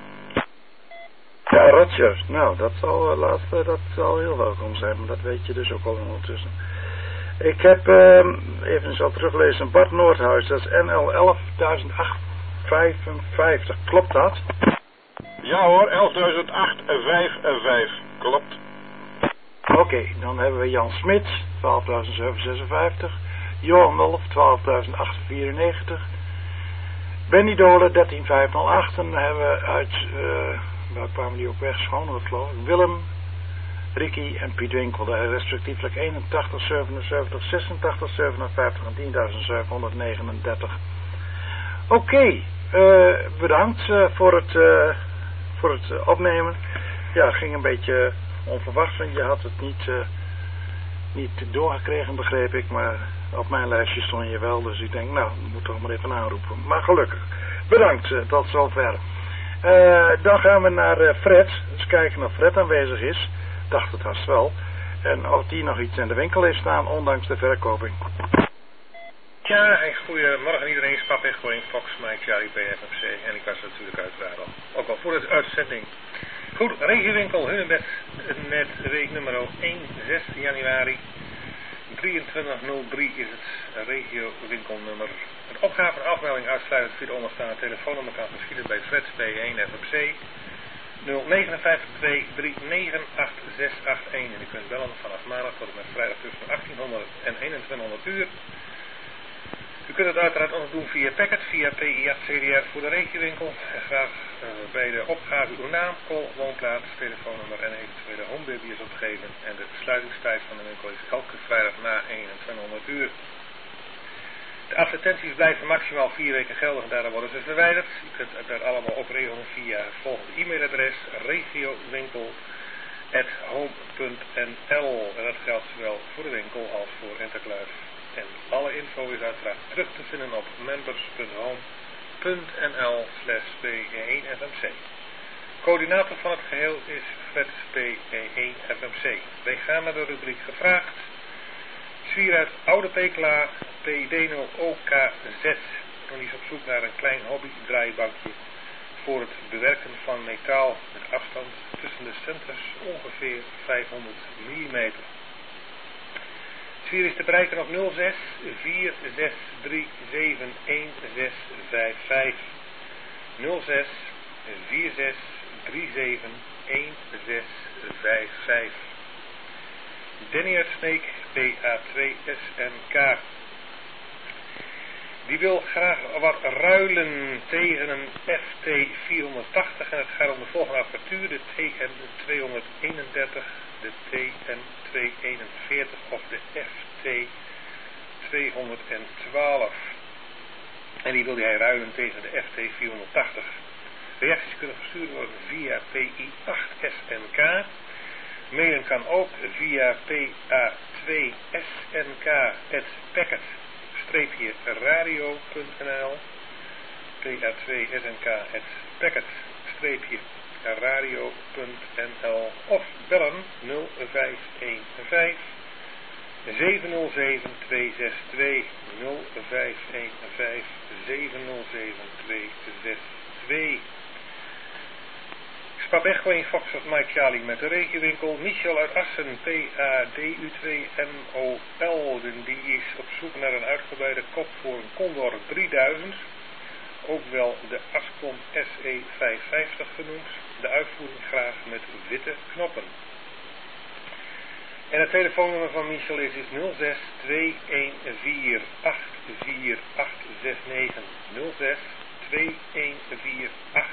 Ja, Roger. Nou, dat zal heel welkom zijn, maar dat weet je dus ook al ondertussen. Ik heb, even zo teruglezen, Bart Noordhuis, dat is NL 11.008.55. Klopt dat? Ja hoor, 11.008.55. Klopt. Oké, dan hebben we Jan Smit, 12.756. Johan Wolf, 12.008.94. Benny Dolen, 13.508. En dan hebben we uit, waar kwamen die ook weg? Schoonhoord, geloof ik. Willem, Ricky en Piet Winkel, respectievelijk 81, 77, 86, 57 en 10.739. Oké, bedankt voor het opnemen. Ja, het ging een beetje onverwacht, want je had het niet doorgekregen, begreep ik, maar op mijn lijstje stond je wel, dus ik denk, nou, ik moet toch maar even aanroepen. Maar gelukkig. Bedankt, tot zover. Dan gaan we naar Fred, eens kijken of Fred aanwezig is. Dacht het haast wel. En of die nog iets in de winkel heeft staan, ondanks de verkoping. Ja, goedemorgen iedereen. Spap en Goeing, Fox, Mike, Charlie, PFFC. En ik was natuurlijk uiteraard al. Ook al voor de uitzending. Goed, regiewinkel Hunebed met week nummer 1, 6 januari. 2303 is het regiowinkelnummer. Een opgave en afmelding uitsluitend via de onderstaande telefoonnummer kan geschieden bij Fred P1 FFC 059239861. En u kunt bellen vanaf maandag tot en met vrijdag tussen 1800 en 2100 uur. U kunt het uiteraard ook doen via Packet, via PIA-CDR voor de regiowinkel. En graag bij de opgave uw naam, call, woonplaats, telefoonnummer en eventuele homebaby's opgeven. En de sluitingstijd van de winkel is elke vrijdag na 2100 uur. De advertenties blijven maximaal 4 weken geldig en daarna worden ze verwijderd. U kunt dat allemaal opregelen via het volgende e-mailadres regiowinkel@home.nl. En dat geldt zowel voor de winkel als voor Intercluis. En alle info is uiteraard terug te vinden op members.home.nl/PE1FMC. Coördinator van het geheel is Fred PE1FMC. Wij gaan naar de rubriek gevraagd. Zwier uit Oude Pekela, PD0OKZ. En die is op zoek naar een klein hobby-draaibankje voor het bewerken van metaal met afstand tussen de centers ongeveer 500 mm. Zwier is te bereiken op 06 4637 1655. 06 4637 1655. Danny uit Sneek, PA2SNK. Die wil graag wat ruilen tegen een FT480 en het gaat om de volgende apparatuur, de TM231, de TM241 of de FT212. En die wil hij ruilen tegen de FT480. Reacties kunnen verstuurd worden via PI8SNK. Mailen kan ook via PA2SNK@packet-radio.nl PA2SNK@packet-radio.nl of bellen 0515 707 262 0515 707 262. Spap Echo 1 Foxtrot Mike Charlie met de regiowinkel. Michel uit Assen, PADU2MOL. Die is op zoek naar een uitgebreide kop voor een Condor 3000. Ook wel de Ascom SE550 genoemd. De uitvoering graag met witte knoppen. En het telefoonnummer van Michel is 06 214 84869. 06 214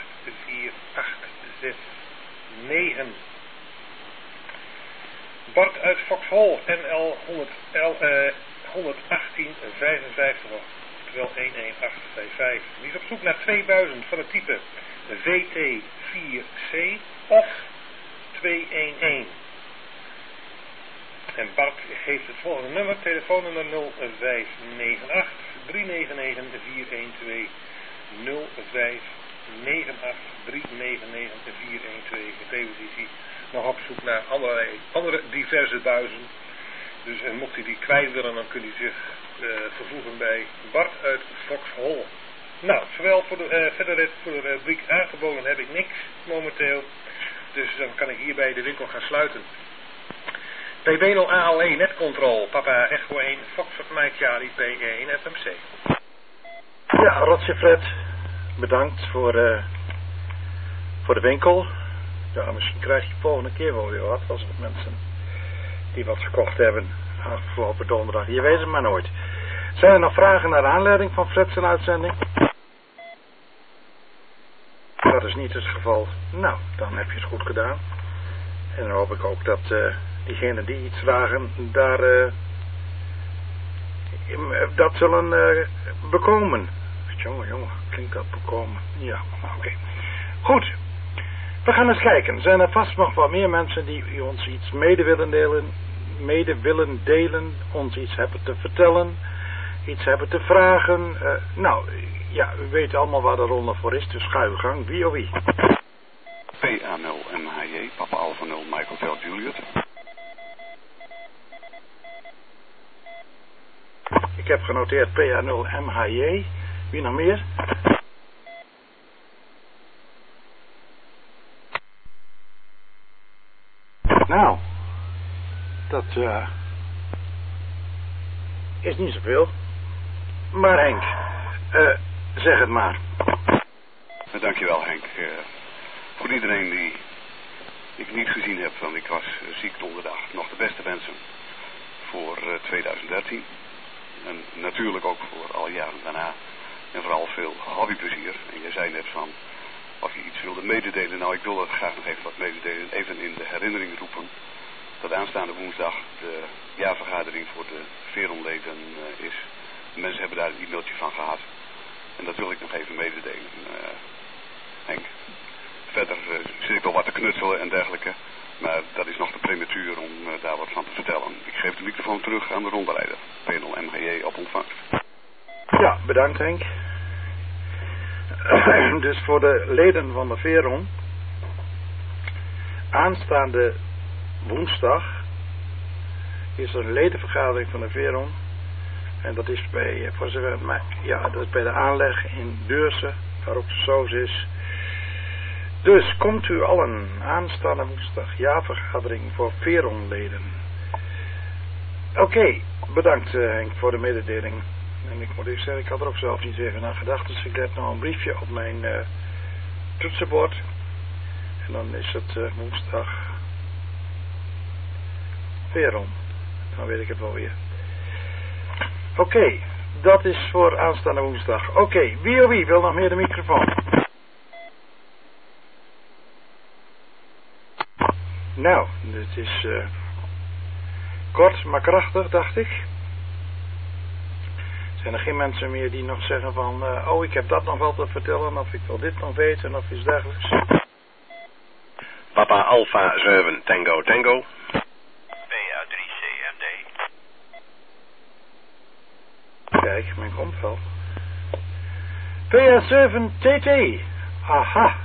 84869. Bart uit Foxhol, NL 11855, oftewel 11855. Die is op zoek naar 2000 van het type VT4C of 211. En Bart geeft het volgende nummer, telefoonnummer 0598 399 412. 0598 399 412. Tevens is hij nog op zoek naar allerlei andere diverse buizen. Dus mocht hij die kwijt willen, dan kunt u zich vervoegen bij Bart uit Foxhol. Nou, zowel voor verder voor de rubriek aangeboden heb ik niks momenteel. Dus dan kan ik hierbij de winkel gaan sluiten. PB0 ALE netcontrol, Papa Echo 1, Foxtrot Mike Charlie, PE1 FMC. Ja, Rotje Fred, bedankt voor de winkel. Ja, misschien krijg je volgende keer wel weer wat, als er mensen die wat gekocht hebben afgelopen donderdag. Je weet het maar nooit. Zijn er nog vragen naar de aanleiding van Fred's uitzending? Dat is niet het geval. Nou, dan heb je het goed gedaan. En dan hoop ik ook dat diegenen die iets vragen, daar dat zullen bekomen. Jongen, klinkt dat bekomen? Ja, oké. Goed. We gaan eens kijken. Zijn er vast nog wat meer mensen die ons iets mede willen delen, ons iets hebben te vertellen, iets hebben te vragen. Nou, ja, u weet allemaal waar de ronde voor is, dus ga uw gang. Wie of wie? PA0 MHJ, Papa Alpha 0, Mike Hotel Juliet. Ik heb genoteerd PA0 MHJ. Wie nog meer? Nou, dat is niet zoveel. Maar Henk, zeg het maar. Dankjewel Henk. Voor iedereen die ik niet gezien heb, want ik was ziek donderdag, nog de beste wensen voor 2013. En natuurlijk ook voor alle jaren daarna. En vooral veel hobbyplezier. En jij zei net van, of je iets wilde mededelen. Nou, ik wil dat graag nog even wat mededelen. Even in de herinnering roepen dat aanstaande woensdag de jaarvergadering voor de Veronleden is. De mensen hebben daar een e-mailtje van gehad. En dat wil ik nog even mededelen, Henk. Verder zit ik wel wat te knutselen en dergelijke. Maar dat is nog te prematuur om daar wat van te vertellen. Ik geef de microfoon telefoon terug aan de rondeleider. P0MGJ op ontvangst. Ja, bedankt Henk. Dus voor de leden van de Veron, aanstaande woensdag is er een ledenvergadering van de Veron. En dat is bij, voor zover, dat is bij de aanleg in Beurzen, waar ook de Soos is. Dus komt u allen aanstaande woensdag, jaarvergadering voor Veron-leden. Oké, bedankt Henk voor de mededeling. En ik moet even zeggen, ik had er ook zelf niet even aan gedacht. Dus ik zet nou een briefje op mijn toetsenbord. En dan is het woensdag Veron. Dan weet ik het wel weer. Oké, dat is voor aanstaande woensdag. Oké, wie wil nog meer de microfoon? Nou, dit is kort maar krachtig, dacht ik. Zijn er geen mensen meer die nog zeggen van... ik heb dat nog wel te vertellen, of ik wil dit nog weten, of iets dergelijks? Papa Alpha 7 Tango Tango. PA3 CMD. Kijk, men komt wel. PA7 TT. Aha.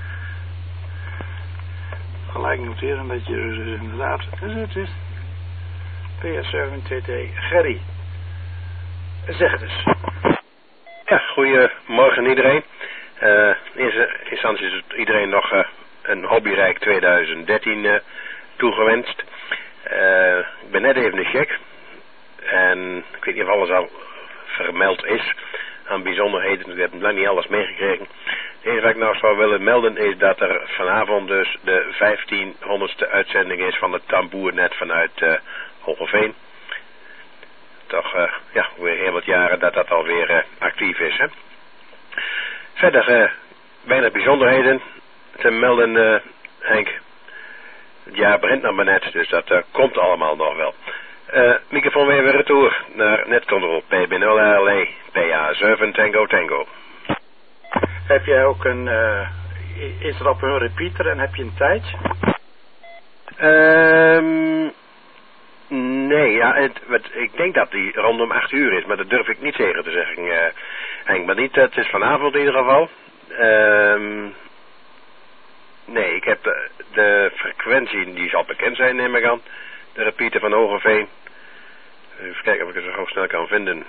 Gelijk noteren dat je dus inderdaad... Het is PA7 TT. Gerry. Zeg het eens. Ja, goedemorgen iedereen. In eerste instantie is het iedereen nog een hobbyrijk 2013 toegewenst. Ik ben net even de check. En ik weet niet of alles al vermeld is aan bijzonderheden. Ik heb lang niet alles meegekregen. Het enige wat ik nog zou willen melden is dat er vanavond dus de 1500ste uitzending is van het tamboernet vanuit Hogeveen. Toch weer heel wat jaren dat dat alweer actief is. Hè? Verder weinig bijzonderheden te melden, Henk. Het jaar begint nog maar net, dus dat komt allemaal nog wel. Microfoon weer retour naar Netcontrol PB0LA PA7 Tango Tango. Heb jij ook een... is er op een repeater en heb je een tijd? Nee, ja, ik denk dat die rondom 8 uur is, maar dat durf ik niet zeker te zeggen, Henk. Maar niet, het is vanavond in ieder geval. Nee, ik heb de frequentie, die zal bekend zijn, neem ik aan. De repeater van Hogeveen. Even kijken of ik het zo snel kan vinden.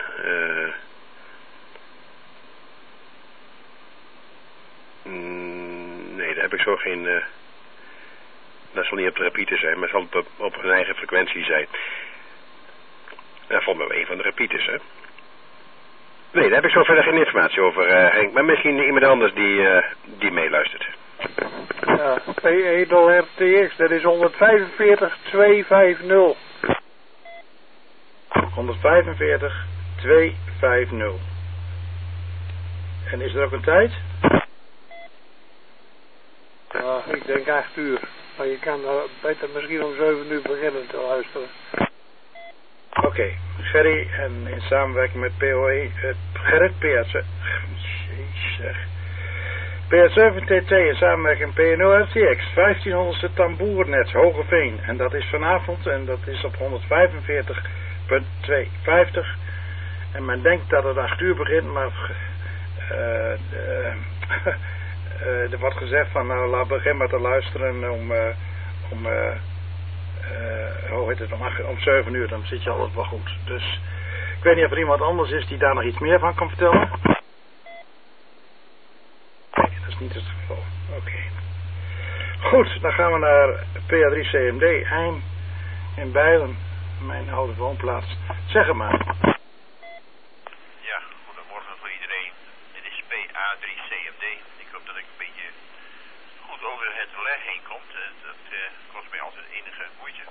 Nee, daar heb ik zo geen... dat zal niet op de repeater zijn, maar zal het op hun eigen frequentie zijn. Dat vond ik wel een van de repeaters, hè. Nee, daar heb ik zo verder geen informatie over, Henk. Maar misschien iemand anders die meeluistert. Ja, PE0RTX, dat is 145.250. 145.250. En is er ook een tijd? Ja, ik denk 8 uur. Maar je kan beter misschien om 7 uur beginnen te luisteren. Oké, Gerry en in samenwerking met POE, Gerrit PA7TT in samenwerking met P0RTX, 1500ste tamboernet Hogeveen. En dat is vanavond en dat is op 145.250. En men denkt dat het 8 uur begint, maar er wordt gezegd van nou laat begin maar te luisteren om 7 uur, dan zit je altijd wel goed. Dus ik weet niet of er iemand anders is die daar nog iets meer van kan vertellen. Nee, dat is niet het geval. Oké. Goed, dan gaan we naar PA3 CMD, Eim in Bijlen, mijn oude woonplaats. Zeg het maar. Ja, goedemorgen voor iedereen. Dit is PA3 CMD. Ik hoop dat ik een beetje goed over het leg heen kom. Dat kost mij altijd enige moeite.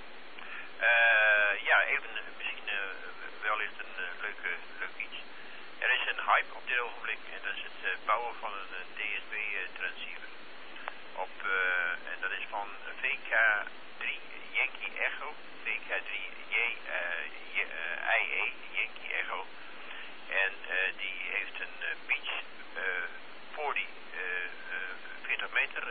Even misschien wellicht een leuk iets. Er is een hype op dit ogenblik en dat is het bouwen van een DSB-transceiver. En dat is van VK3 Yankee Echo, VK3 IE Yankee Echo. En die heeft een Beach 40 40 meter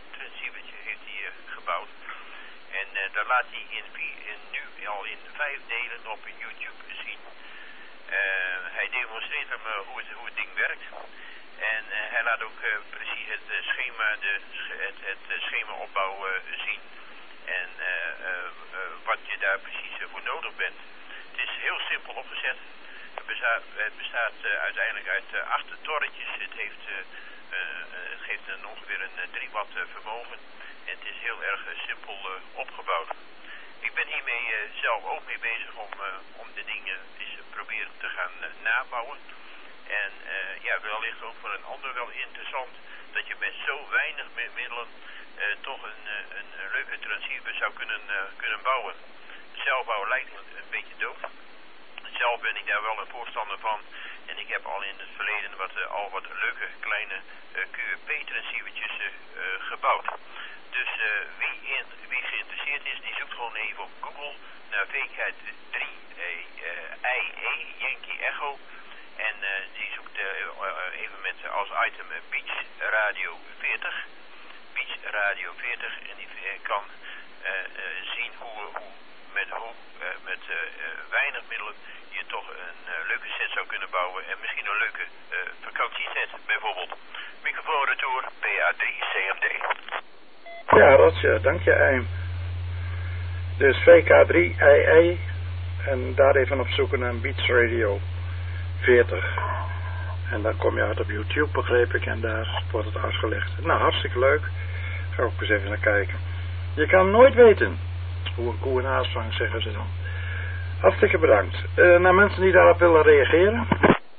transceivertje heeft hij gebouwd. En daar laat hij nu al in 5D en op YouTube zien. Hij demonstreert hem hoe het ding werkt. En hij laat ook precies het schemaopbouw zien. En wat je daar precies voor nodig bent. Het is heel simpel opgezet. Het bestaat uiteindelijk uit 8 torretjes. Het geeft ongeveer een 3 watt vermogen. En het is heel erg simpel opgebouwd. Ik ben hiermee zelf ook mee bezig om de dingen eens proberen te gaan nabouwen. En wellicht ook voor een ander wel interessant dat je met zo weinig middelen toch een leuke transceiver zou kunnen bouwen. Zelfbouwen lijkt een beetje dood. Zelf ben ik daar wel een voorstander van. En ik heb al in het verleden wat leuke kleine QRP-transceivertjes gebouwd. Dus wie geïnteresseerd is, die zoekt gewoon even op Google naar VK3 IE Yankee Echo. En die zoekt even met als item Beach Radio 40. Beach Radio 40. En die kan zien hoe met weinig middelen je toch een leuke set zou kunnen bouwen. En misschien een leuke vakantieset bijvoorbeeld. Microfoon retour PA3 CMD. Ja, Roger, dank je, Eim. Dus VK3 IE en daar even op zoeken naar Beach Radio 40. En dan kom je uit op YouTube, begreep ik, en daar wordt het uitgelegd. Nou, hartstikke leuk. Ga ook eens even naar kijken. Je kan nooit weten hoe een koe een haas vangt, zeggen ze dan. Hartstikke bedankt. Naar mensen die daarop willen reageren?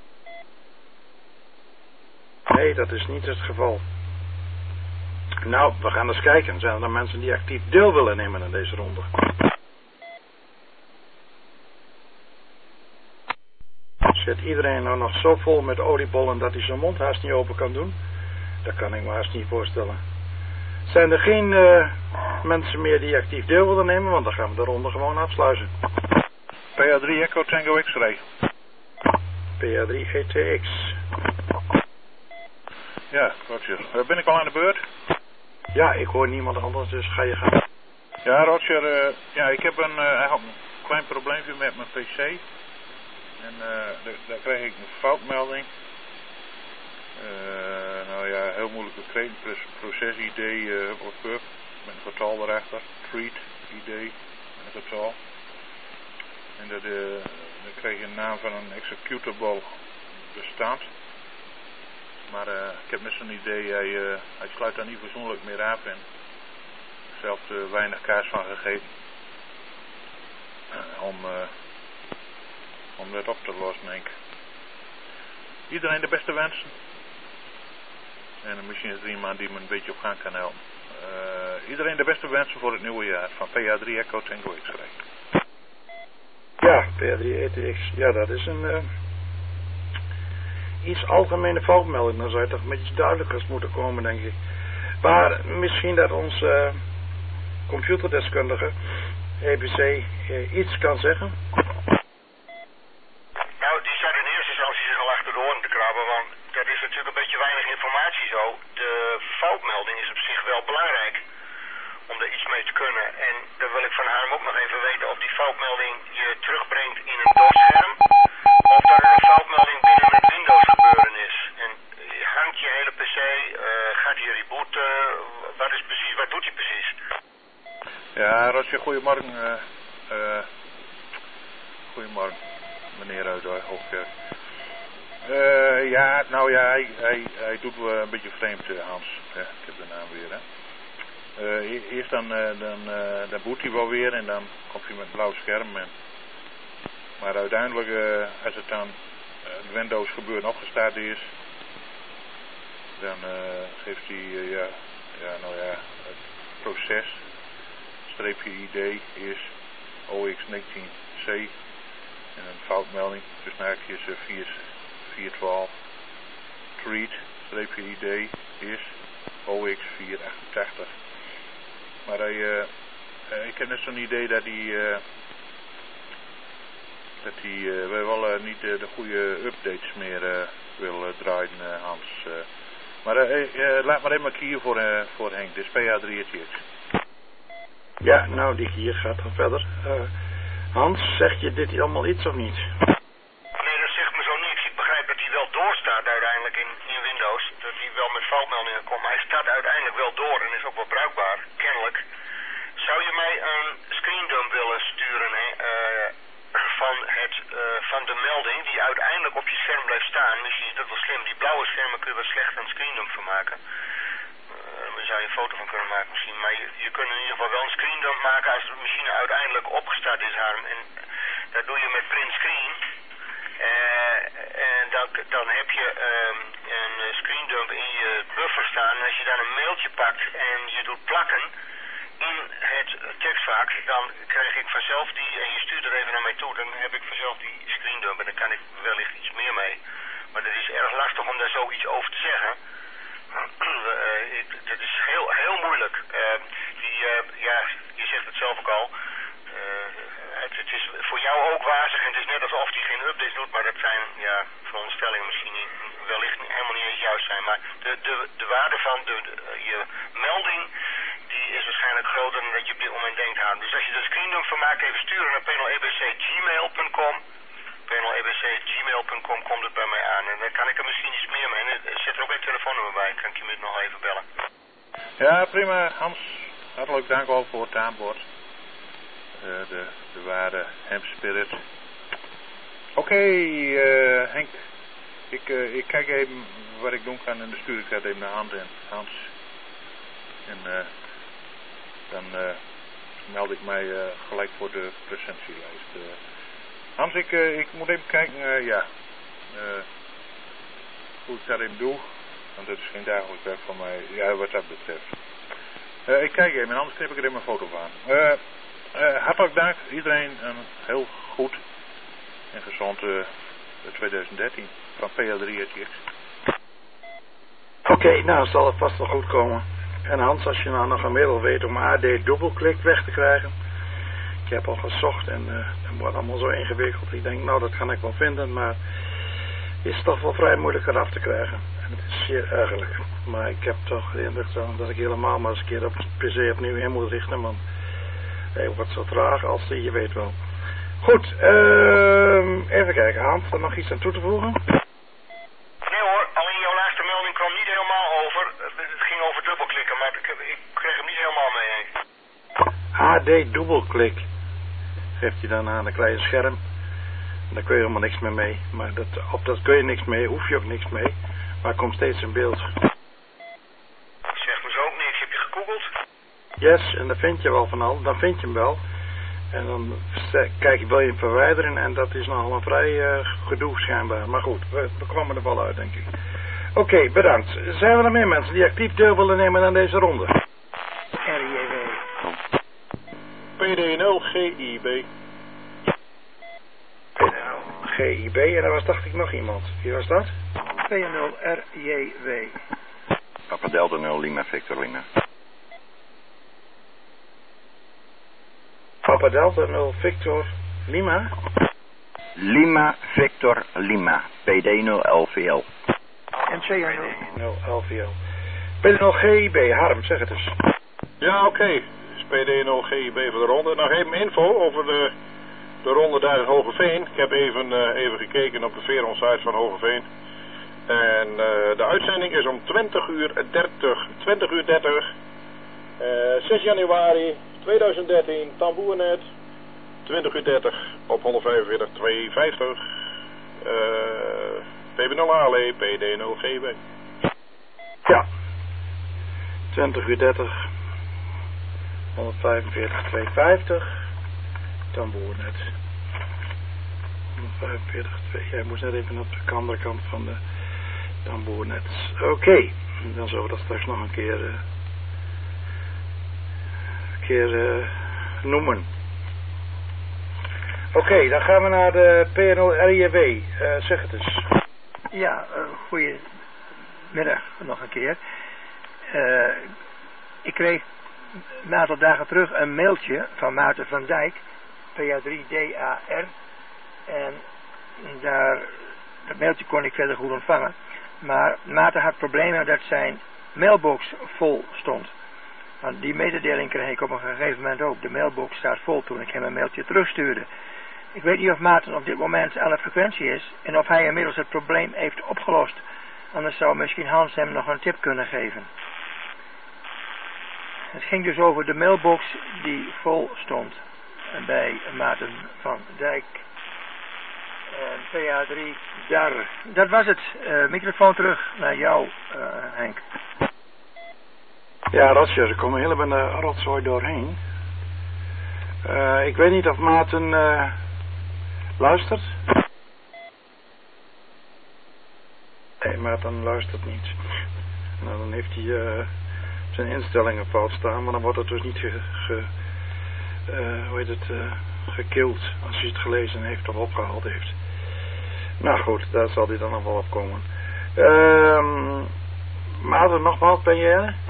Nee, dat is niet het geval. Nou, we gaan eens kijken. Zijn er dan mensen die actief deel willen nemen aan deze ronde? Zit iedereen nou nog zo vol met oliebollen dat hij zijn mond haast niet open kan doen? Dat kan ik me haast niet voorstellen. Zijn er geen mensen meer die actief deel willen nemen? Want dan gaan we de ronde gewoon afsluiten. PA3 Echo Tango X-Ray. PA3 ETX. Ja, Roger. Ben ik al aan de beurt? Ja, ik hoor niemand anders, dus ga je gaan. Ja, Roger. Ik heb eigenlijk een klein probleempje met mijn PC. En daar kreeg ik een foutmelding. Heel moeilijk gekregen. Proces-ID, met een getal erachter. Treat-ID, met een getal. En dan kreeg je een naam van een executable bestand. Maar ik heb met zo'n idee, hij sluit daar niet fatsoenlijk meer af en zelf weinig kaas van gegeven. Om dat op te lossen, denk ik. Iedereen de beste wensen. En misschien is er iemand die me een beetje op gang kan helpen. Iedereen de beste wensen voor het nieuwe jaar van PA3 Echo Tango X-Ray. Ja, PA3 ETX. Ja, dat is een iets algemene foutmelding. Dan zou je toch met iets duidelijkers moeten komen, denk ik. Maar misschien dat onze computerdeskundige EBC iets kan zeggen. Nou, die staat in eerste instantie zich al achter de oren te krabben, want dat is natuurlijk een beetje weinig informatie zo. De foutmelding is op zich wel belangrijk om er iets mee te kunnen. En dan wil ik van haar ook nog even weten of die foutmelding je terugbrengt in een DOS-scherm of dat er een foutmelding binnen het Windows gebeuren is. En hangt je hele PC, gaat hij rebooten, wat doet hij precies? Ja, Roger, goedemorgen. Goedemorgen, meneer uit Hoogkerk. Hij doet wel een beetje vreemd, Hans. Ja, ik heb de naam weer, hè. Eerst dan boet hij wel weer en dan komt hij met een blauw scherm. Maar uiteindelijk, als het dan het Windows gebeuren opgestart is, dan geeft hij, het proces, streepje ID is OX19C en een foutmelding, tussen haakjes 412. Treat, streepje ID is OX488. Maar ik heb net zo'n idee dat hij wel niet de goede updates meer wil draaien, Hans. Maar laat maar even hier voor Henk, dus PA3 ETX. Ja, nou, die hier gaat dan verder. Hans, zeg je dit allemaal iets of niet? Nee, dat zegt me zo niks. Ik begrijp dat hij wel doorstaat uiteindelijk in Windows. Dat hij wel met foutmeldingen komt. Maar hij staat uiteindelijk wel door en is ook wel bruikbaar, kennelijk. Zou je mij een screendump willen sturen van de melding die uiteindelijk op je scherm blijft staan? Misschien is dat wel slim. Die blauwe schermen kun je wel slecht een screendump van maken. Daar zou je een foto van kunnen maken misschien. Maar je kunt in ieder geval wel een screendump maken als de machine uiteindelijk opgestart is, Harm. En dat doe je met print screen. En dan heb je een screendump in je buffer staan. En als je dan een mailtje pakt en je doet plakken in het tekstvak, dan krijg ik vanzelf die, en je stuurt het even naar mij toe, dan heb ik vanzelf die screendump en dan kan ik wellicht iets meer mee. Maar het is erg lastig om daar zoiets over te zeggen. Dat is heel moeilijk. Je zegt het zelf ook al. Het is voor jou ook wazig en het is net alsof hij geen updates doet, maar dat zijn veronderstellingen misschien wellicht helemaal niet eens juist zijn. Maar de waarde van je melding, die is waarschijnlijk groter dan dat je op dit moment denkt aan. Dus als je er screendump van maakt, even sturen naar panelebc@gmail.com. panelebc@gmail.com komt het bij mij aan. En dan kan ik er misschien iets meer mee. En zet er ook een telefoonnummer bij, kan ik je nog even bellen. Ja, prima, Hans. Hartelijk dank al voor het aanbod. De waarde Hemp Spirit. Oké, Henk. Ik kijk even wat ik doen kan en dan stuur ik dat even naar Hans. En dan meld ik mij gelijk voor de presentielijst. Hans, ik moet even kijken, hoe ik dat even doe. Want dat is geen dagelijks werk van mij, wat dat betreft. Ik kijk even, anders knip ik er even een foto van. Hartelijk dank iedereen, een heel goed en gezond 2013 van PL3RTX. Oké, nou zal het vast wel goed komen. En Hans, als je nou nog een middel weet om AD dubbelklik weg te krijgen. Ik heb al gezocht en het wordt allemaal zo ingewikkeld. Ik denk, nou dat kan ik wel vinden, maar is toch wel vrij moeilijk eraf te krijgen. En het is zeer ergerlijk. Maar ik heb toch de indruk dat ik helemaal maar eens een keer op het PC opnieuw in moet richten, want hij wordt zo traag als je weet wel. Goed, even kijken. Hans, er nog iets aan toe te voegen? Nee hoor, alleen jouw laatste melding kwam niet helemaal over. Het ging over dubbelklikken, maar ik kreeg hem niet helemaal mee. AD dubbelklik geeft je dan aan een klein scherm. Daar kun je helemaal niks meer mee. Maar op dat kun je niks mee, hoef je ook niks mee. Maar er komt steeds in beeld. Zeg me zo ook niks, heb je gegoogeld? Yes, en dan vind je wel van al. Dan vind je hem wel. En dan kijk je, wil je hem verwijderen. En dat is nogal een vrij gedoe schijnbaar. Maar goed, we komen er wel uit, denk ik. Oké, bedankt. Zijn er nog meer mensen die actief deel willen nemen aan deze ronde? RJW. PD0GIB. GIB, en er was, dacht ik, nog iemand. Wie was dat? P0RJW. Papa Delta 0 Lima Victor Lima. Papa Delta 0 Victor Lima. Lima Victor Lima. PD0LVL. En CR0. PD0LVL. PD0GIB, Harm, zeg het eens. Ja, oké. Dus PD0GIB voor de ronde. Nog even info over de ronde daar in Hogeveen. Ik heb even gekeken op de Veron-site van Hogeveen. En de uitzending is om 20:30. 6 januari 2013, Tamboernet. 20:30 op 145.250. PB0ALE, PD0GB. Ja. 20:30. 145.250. Tamboernet. 145.2. Jij moest net even op de andere kant van de tamboernet. Oké. Dan zullen we dat straks nog een keer noemen. Oké, dan gaan we naar de PNL-RJW. Zeg het eens. Ja, goedemiddag nog een keer. Ik kreeg een aantal dagen terug een mailtje van Maarten van Dijk, PA3DAR. En dat mailtje kon ik verder goed ontvangen. Maar Maarten had problemen dat zijn mailbox vol stond. Want die mededeling kreeg ik op een gegeven moment ook. De mailbox staat vol toen ik hem een mailtje terugstuurde. Ik weet niet of Maarten op dit moment aan de frequentie is en of hij inmiddels het probleem heeft opgelost. Anders zou misschien Hans hem nog een tip kunnen geven. Het ging dus over de mailbox die vol stond bij Maarten van Dijk. PA3 daar. Dat was het. Microfoon terug naar jou, Henk. Ja, Roger, er komen helemaal rotzooi doorheen. Ik weet niet of Maarten luistert. Nee, Maarten luistert niet. Nou, dan heeft hij zijn instellingen fout staan, maar dan wordt het dus niet gekild als hij het gelezen heeft of opgehaald heeft. Nou goed, daar zal hij dan nog wel op komen. Maarten, nogmaals, ben je er?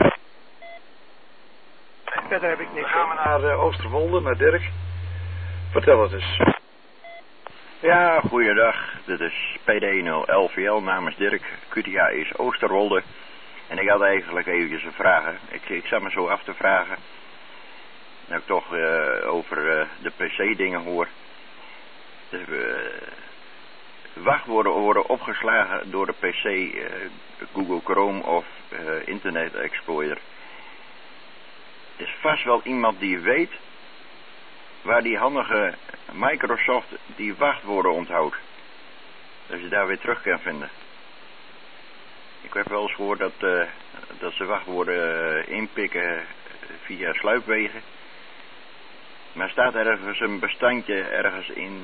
Verder heb ik niks. Dan gaan we naar Oosterwolde, naar Dirk. Vertel het eens. Ja, goeiedag. Dit is PD0LVL namens Dirk. QTA is Oosterwolde. En ik had eigenlijk eventjes een vraag. Ik zat me zo af te vragen. Nou, ik toch over de PC-dingen hoor. De wachtwoorden worden opgeslagen door de PC, Google Chrome of Internet Explorer. Er is vast wel iemand die weet waar die handige Microsoft die wachtwoorden onthoudt. Dat je daar weer terug kan vinden. Ik heb wel eens gehoord dat ze wachtwoorden inpikken via sluipwegen. Maar staat ergens een bestandje ergens in...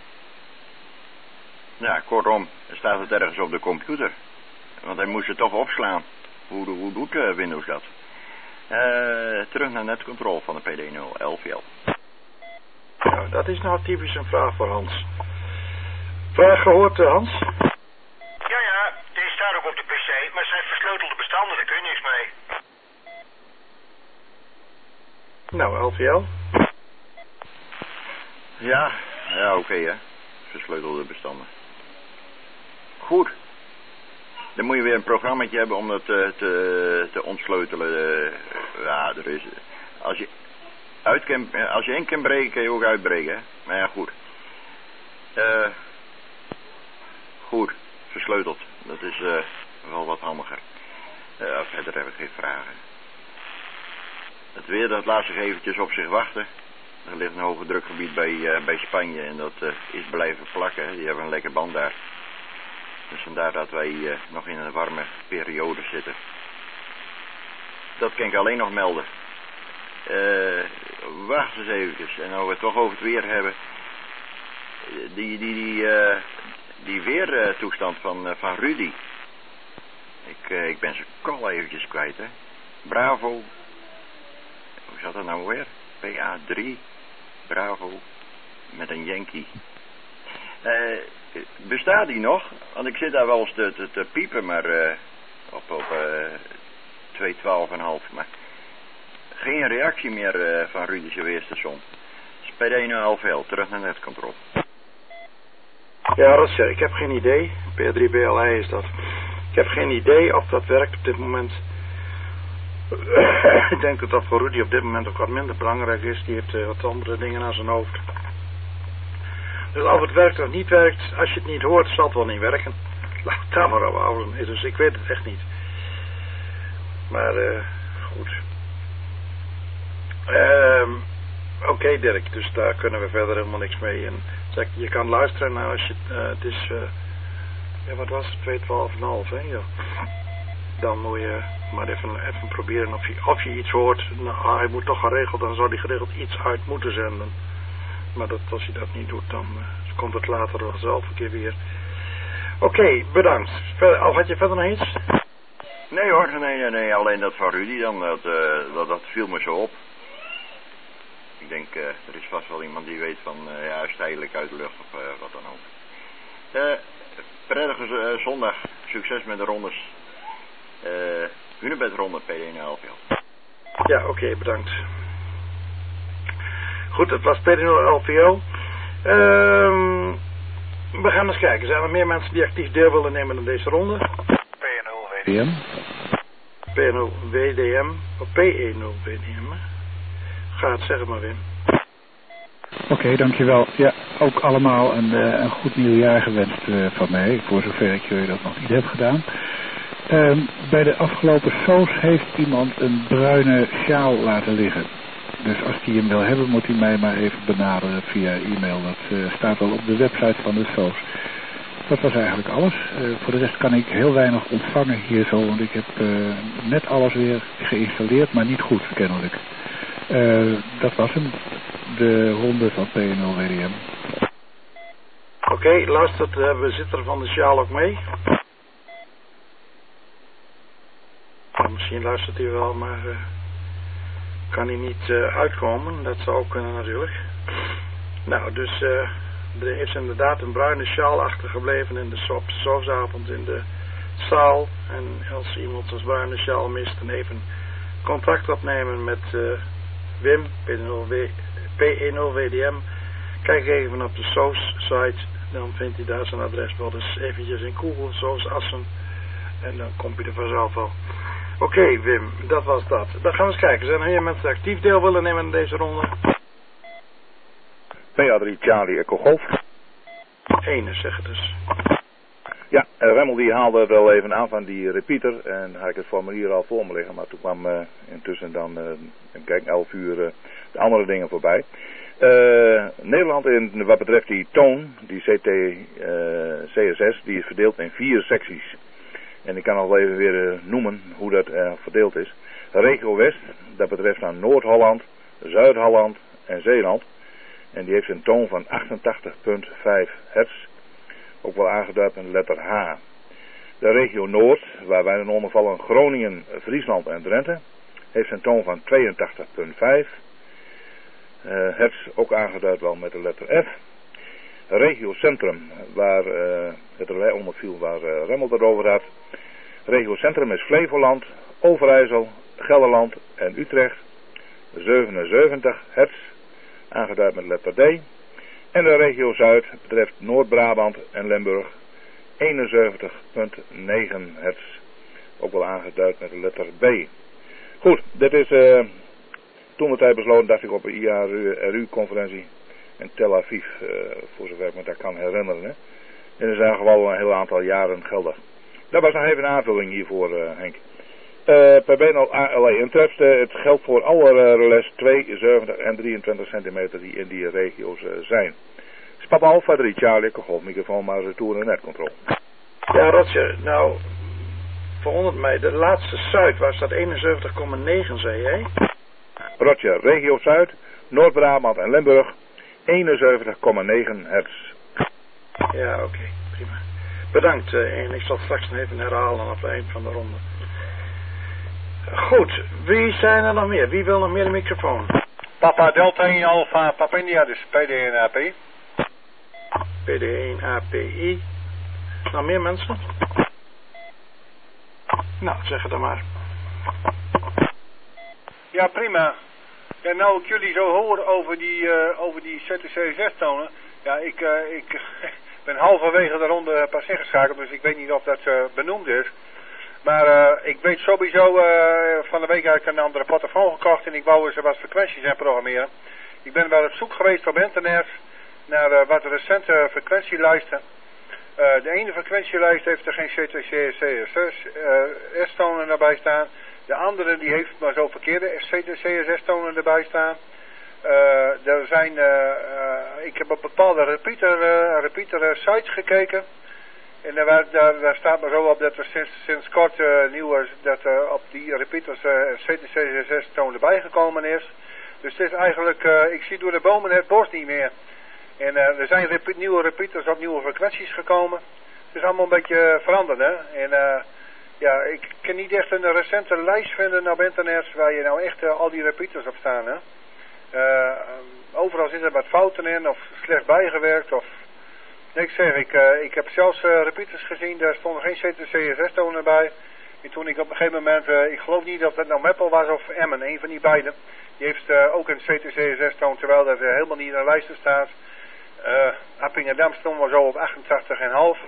kortom, staat het ergens op de computer. Want hij moest het toch opslaan. Hoe doet Windows dat? Terug naar netcontrol van de PD0LVL. Nou, dat is nou typisch een vraag voor Hans. Vraag gehoord, Hans? Ja, die staat ook op de PC, maar het zijn versleutelde bestanden, daar kun je niks mee. Nou, LVL? Ja, oké, hè. Versleutelde bestanden. Goed. Dan moet je weer een programmaatje hebben om dat te ontsleutelen. Ja, er is... Als je in kan breken, kun je ook uitbreken, hè. Maar ja, goed. Goed, versleuteld. Dat is wel wat handiger. Verder heb ik geen vragen. Het weer, dat laat zich eventjes op zich wachten. Er ligt een hoge drukgebied bij Spanje en dat is blijven plakken. Die hebben een lekker band daar. Dus vandaar dat wij nog in een warme periode zitten. Dat kan ik alleen nog melden. Wacht eens eventjes. En nou we het toch over het weer hebben. Die weertoestand van Rudy. Ik ben ze kol eventjes kwijt, hè. Bravo. Hoe zat dat nou weer? PA3. Bravo. Met een Yankee. Bestaat die nog? Want ik zit daar wel eens te piepen, maar op 212,5. Maar geen reactie meer van Rudy's weerstation. PD0LVL, terug naar netcontrole. Ja, Roger, ik heb geen idee. P3BLI is dat. Ik heb geen idee of dat werkt op dit moment. Ik denk dat dat voor Rudy op dit moment ook wat minder belangrijk is. Die heeft wat andere dingen aan zijn hoofd. Dus of het werkt of niet werkt, als je het niet hoort, zal het wel niet werken. Laat het daar maar op houden. Dus ik weet het echt niet. Maar goed. Oké, Dirk, dus daar kunnen we verder helemaal niks mee. En zeg, je kan luisteren naar als je het is... wat was het? 212,5, hè? Ja. Dan moet je maar even proberen of je iets hoort. Nou, hij moet toch geregeld, dan zou hij geregeld iets uit moeten zenden. Maar als hij dat niet doet, dan komt het later wel zelf een keer weer. Oké, bedankt. Had je verder nog iets? Nee hoor, nee, alleen dat van Rudy dan, dat viel me zo op. Ik denk, er is vast wel iemand die weet van, is tijdelijk uit de lucht of wat dan ook. Prettige zondag, succes met de rondes. Hunebedronde PD0LVL. Ja, oké, bedankt. Goed, het was PD0LVL. We gaan eens kijken. Zijn er meer mensen die actief deel willen nemen aan deze ronde? PD0LVL. P0WDM, of P10WDM. Ga het zeggen maar, Wim. Oké, dankjewel. Ja, ook allemaal een goed nieuwjaar gewenst van mij, voor zover ik jullie dat nog niet heb gedaan. Bij de afgelopen soos heeft iemand een bruine sjaal laten liggen. Dus als die hem wil hebben, moet hij mij maar even benaderen via e-mail. Dat staat al op de website van de soos. Dat was eigenlijk alles. Voor de rest kan ik heel weinig ontvangen hier zo, want ik heb net alles weer geïnstalleerd, maar niet goed, kennelijk. Dat was hem. De ronde van P0WDM. Oké, luistert de bezitter van de sjaal ook mee? Misschien luistert hij wel, maar kan hij niet uitkomen. Dat zou ook kunnen natuurlijk. Nou, dus er is inderdaad een bruine sjaal achtergebleven in de soosavond in de zaal. En als iemand als bruine sjaal mist, dan even contact opnemen met Wim, P10WDM. Kijk even op de SOS-site, dan vindt hij daar zijn adres wel. Dus eventjes in Google, SOS Assen, en dan kom je er vanzelf wel. Oké, Wim, dat was dat. Dan gaan we eens kijken. Zijn er hier mensen die actief deel willen nemen in deze ronde? PA3 Charlie Echo Golf. Ene, zeg het dus. Ja, Remmel die haalde wel even aan van die repeater en had ik het formulier al voor me liggen, maar toen kwam intussen dan, kijk, 11 uur de andere dingen voorbij. Nederland, wat betreft die toon, die CSS, die is verdeeld in 4 secties. En ik kan al even weer noemen hoe dat verdeeld is. Regio West, dat betreft dan Noord-Holland, Zuid-Holland en Zeeland. En die heeft een toon van 88,5 hertz. Ook wel aangeduid met de letter H. De regio Noord, waar wij dan onder vallen Groningen, Friesland en Drenthe, heeft een toon van 82,5 hertz, ook aangeduid wel met de letter F. Regio Centrum, waar het relais onder viel, waar Remmel het over had. Regio Centrum is Flevoland, Overijssel, Gelderland en Utrecht. 77 hertz, aangeduid met de letter D. En de regio Zuid betreft Noord-Brabant en Limburg. 71,9 hertz, ook wel aangeduid met de letter B. Goed, dit is toen de tijd besloten, dacht ik, op een IARU-conferentie in Tel Aviv, voor zover ik me dat kan herinneren. Hè. En is eigenlijk wel een heel aantal jaren geldig. Dat was nog even een aanvulling hiervoor, Henk. Per beno ALE interest, het geldt voor alle relais 2, 70 en 23 centimeter die in die regio's zijn. Spap Alpha 3, Charlie, golfmicrofoon, maar retour en netcontrole. Ja, Roger, nou, verwondert mij, de laatste Zuid was dat 71,9, zei jij? Roger, regio Zuid, Noord-Brabant en Limburg, 71,9 hertz. Ja, oké, prima. Bedankt, en ik zal straks nog even herhalen op het eind van de ronde. Goed, wie zijn er nog meer? Wie wil nog meer de microfoon? Papa Delta 1 Alpha Papa India, dus PD1AP. PD1API. Nog meer mensen? Nou, zeg het dan maar. Ja, prima. Ja, nou ik jullie zo hoor over die ZTC6-tonen. Ja, ik ben halverwege de ronde pas ingeschakeld, dus ik weet niet of dat benoemd is. Maar ik weet sowieso, van de week heb ik een andere portofoon gekocht en ik wou eens wat frequenties aan programmeren. Ik ben wel op zoek geweest op internet naar wat recente frequentielijsten. De ene frequentielijst heeft er geen CTC-CSS-tonen erbij staan. De andere die heeft maar zo verkeerde CTC-CSS-tonen erbij staan. Er zijn, ik heb op bepaalde repeater sites gekeken. En daar staat maar zo op dat er sinds kort dat op die repeaters CTC-CSS-toon erbij gekomen is. Dus het is eigenlijk, ik zie door de bomen het bos niet meer. En er zijn nieuwe repeaters op nieuwe frequenties gekomen. Het is allemaal een beetje veranderd, hè. En ja, ik kan niet echt een recente lijst vinden op internet waar je nou echt al die repeaters op staan, hè. Overal zitten wat fouten in of slecht bijgewerkt of... Ik zeg, ik heb zelfs repeaters gezien, daar stonden geen CTC-CSS-tonen bij. En toen ik op een gegeven moment, ik geloof niet of dat nou Meppel was of Emmen, een van die beiden. Die heeft ook een CTC-CSS-toon, terwijl dat helemaal niet in de lijsten staat. Appingedam stond wel zo op 88,5.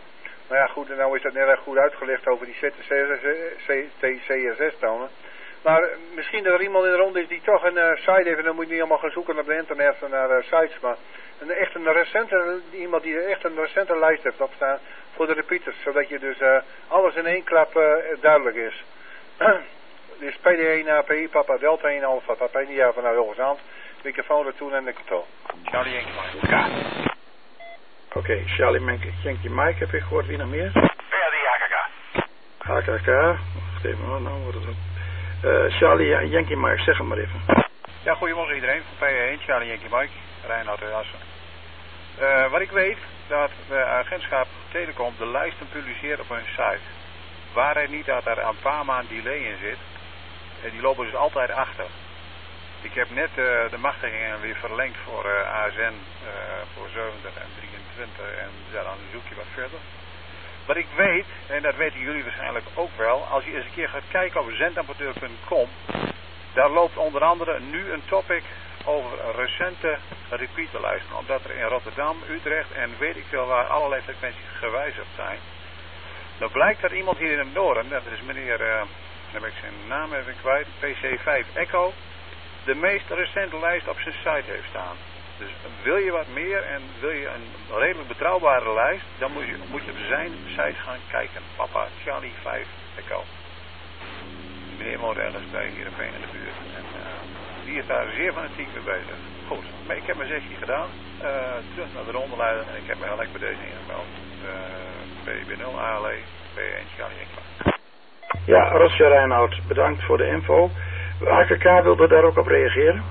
Nou ja, goed, en nou is dat net erg goed uitgelegd over die CSS-tonen. Maar misschien dat er iemand in de ronde is die toch een site heeft, en dan moet je niet allemaal gaan zoeken op de internet naar sites, maar iemand die echt een recente lijst heeft opstaan voor de repeaters, zodat je dus alles in één klap duidelijk is. Dus PD1, API, Papa Delta 1, Alpha, Papa India vanuit Hoogezand, microfoon ertoe en de controle. Charlie Yankee Mike. Oké, Charlie Yankee Mike heb ik gehoord, wie nog meer? Ja, die HKK. HKK, wacht even hoor, nou wordt het op. Charlie Yankee Mike, zeg hem maar even. Ja, goedemorgen iedereen, van PE1, Charlie Yankee Mike, Reinoud uit Assen. Wat ik weet, dat de agentschap Telecom de lijsten publiceert op hun site. Waar het niet dat er een paar maanden delay in zit, die lopen dus altijd achter. Ik heb net de machtigingen weer verlengd voor ASN voor 70 en 23 en ja, dan zoek je wat verder. Wat ik weet, en dat weten jullie waarschijnlijk ook wel, als je eens een keer gaat kijken op zendamateur.com, daar loopt onder andere nu een topic over recente repeaterlijsten. Omdat er in Rotterdam, Utrecht en weet ik veel waar allerlei frequenties gewijzigd zijn. Dan blijkt dat iemand hier in het noorden, dat is meneer, dan heb ik zijn naam even kwijt, PC5 Echo, de meest recente lijst op zijn site heeft staan. Dus wil je wat meer en wil je een redelijk betrouwbare lijst, dan moet je op zijn site gaan kijken. Papa Charlie 5 Echo. Meneer woont ergens bij Heerenveen in de buurt. En die is daar zeer fanatiek mee bezig. Goed, maar ik heb mijn sessie gedaan. Terug naar de rondeleider en ik heb me gelijk bij deze ingemeld. PB0 ALE, P1 Charlie Echo. Ja, Roger Reinoud, bedankt voor de info. AKK wilde daar ook op reageren?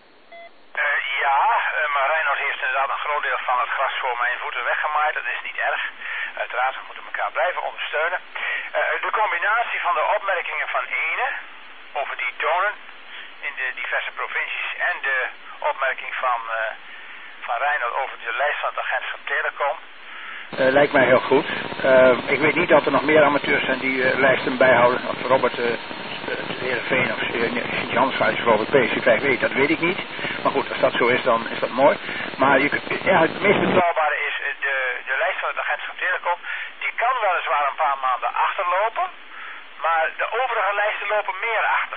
Maar Reinoud heeft inderdaad een groot deel van het gras voor mijn voeten weggemaaid. Dat is niet erg. Uiteraard, we moeten elkaar blijven ondersteunen. De combinatie van de opmerkingen van Ene over die tonen in de diverse provincies en de opmerking van Reinoud over de lijst van het agentschap Telecom. Lijkt mij heel goed. Ik weet niet of er nog meer amateurs zijn die lijsten bijhouden. Of Robert Heerenveen of Sint-Jansvaart is bijvoorbeeld PC5E, dat weet ik niet. Maar goed, als dat zo is, dan is dat mooi. Maar je kunt, het meest betrouwbare is de lijst van het agentschap Telecom. Die kan weliswaar een paar maanden achterlopen, maar de overige lijsten lopen meer achter.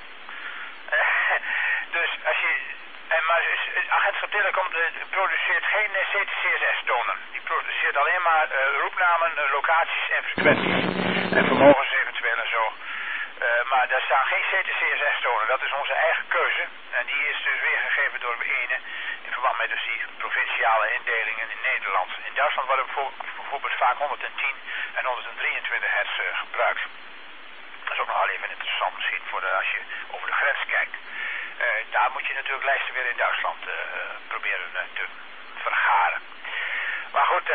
Dus als je... Maar het agentschap Telecom produceert geen CTCSS-tonen. Die produceert alleen maar roepnamen, locaties en frequenties. En vermogens eventueel en zo. Maar daar staan geen CTCSS-tonen. Dat is onze eigen keuze. En die is dus weergegeven door Ene in verband met dus die provinciale indelingen in Nederland. In Duitsland worden bijvoorbeeld vaak 110 en 123 hertz gebruikt. Dat is ook nog wel even interessant misschien voor als je over de grens kijkt. Daar moet je natuurlijk lijsten weer in Duitsland proberen te vergaren. Maar goed,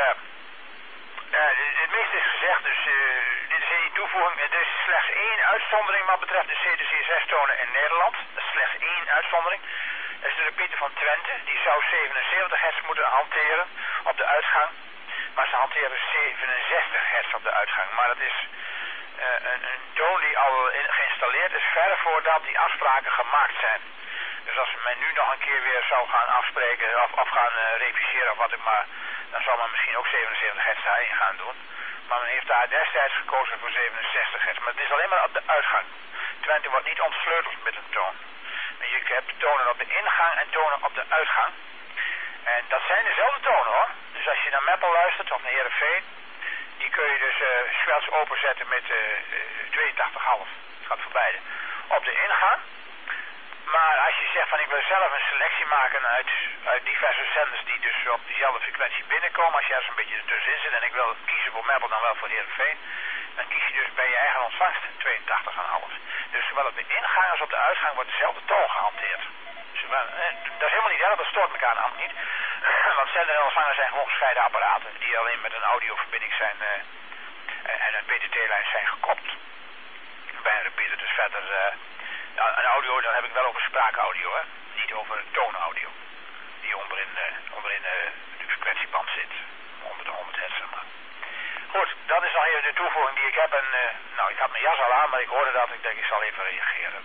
het meeste is gezegd, dus dit is één toevoeging. Er is slechts één uitzondering wat betreft de CTC6-tonen in Nederland. Dat is slechts één uitzondering. Dat is de repeater van Twente. Die zou 77 hertz moeten hanteren op de uitgang. Maar ze hanteren 67 hertz op de uitgang. Maar dat is een toon die al geïnstalleerd is ver voordat die afspraken gemaakt zijn. Dus als men nu nog een keer weer zou gaan afspreken of gaan reviseren of wat ik maar, dan zou men misschien ook 77 hertz daarin gaan doen. Maar men heeft daar destijds gekozen voor 67 hertz. Maar het is alleen maar op de uitgang. Twente wordt niet ontsleuteld met een toon. Je hebt tonen op de ingang en tonen op de uitgang. En dat zijn dezelfde tonen hoor. Dus als je naar Meppel luistert of naar Heerenveen, die kun je dus swells openzetten met 82,5. Het gaat voor beide. Op de ingang. Maar als je zegt van ik wil zelf een selectie maken uit diverse zenders die dus op diezelfde frequentie binnenkomen. Als je ergens een beetje ertussenin zit en ik wil kiezen voor Meppel dan wel voor Heerenveen. Dan kies je dus bij je eigen ontvangst 82,5. Dus zowel op de ingang als op de uitgang wordt dezelfde toon gehanteerd. Dus, dat is helemaal niet erg, dat stoort elkaar namelijk niet. Want zender en ontvanger zijn gewoon gescheiden apparaten die alleen met een audioverbinding zijn en een PTT-lijn zijn gekoppeld. Bij een repeater dus verder... een audio, dan heb ik wel over spraakaudio, hè? Niet over toonaudio. Die onderin de frequentieband zit. Onder de 100 hertz. Maar. Goed, dat is nog even de toevoeging die ik heb. En, ik had mijn jas al aan, maar ik hoorde dat. Ik denk, ik zal even reageren.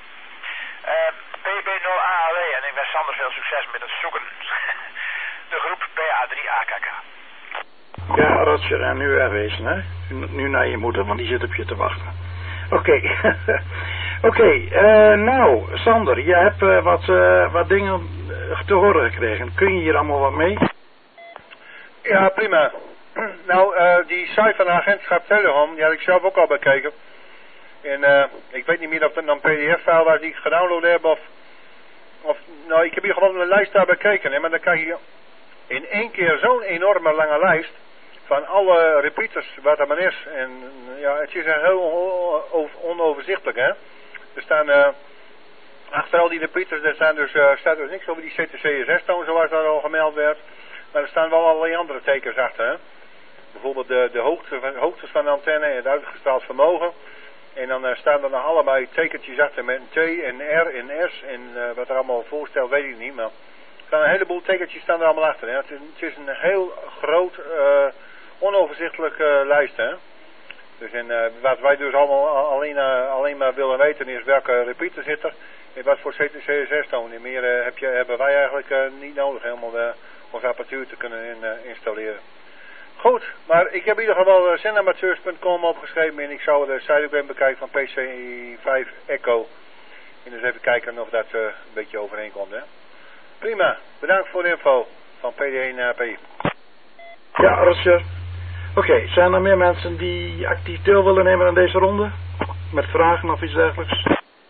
PB0ALE en ik wens Sander veel succes met het zoeken. De groep PA3AKK. Ja, Roger, en nu wegwezen, hè? Nu naar je moeder, want die zit op je te wachten. Oké. Oké, nou, Sander, je hebt wat dingen te horen gekregen. Kun je hier allemaal wat mee? Ja, prima. Nou, die site van agentschap Telecom, die had ik zelf ook al bekeken. En ik weet niet meer of het een pdf-file was die ik gedownload heb of nou, ik heb hier gewoon een lijst daar bekeken, hè, maar dan krijg je in één keer zo'n enorme lange lijst van alle repeaters wat er maar is. En ja, het is heel onoverzichtelijk, hè. Er staan achter al die repeaters, staat dus niks over die CTCSS-toon zoals dat al gemeld werd. Maar er staan wel allerlei andere tekens achter, hè. Bijvoorbeeld de hoogtes van de antenne en het uitgestraald vermogen. En dan staan er nog allebei tekentjes achter met een T, een R, een S en wat er allemaal voorstelt weet ik niet. Maar er staan een heleboel tekentjes staan er allemaal achter. Hè. Het is een heel groot, onoverzichtelijk lijst. Hè. Dus wat wij dus allemaal alleen maar willen weten is welke repeater zit er en wat voor CTCSS-toon. En meer hebben wij eigenlijk niet nodig helemaal onze apparatuur te kunnen installeren. Goed, maar ik heb in ieder geval zendamateurs.com opgeschreven en ik zou de site ook even bekijken van PC5 Echo. En dus even kijken of dat een beetje overeenkomt, hè. Prima, bedankt voor de info van PD1P. Ja, Roger. Oké, zijn er meer mensen die actief deel willen nemen aan deze ronde? Met vragen of iets dergelijks?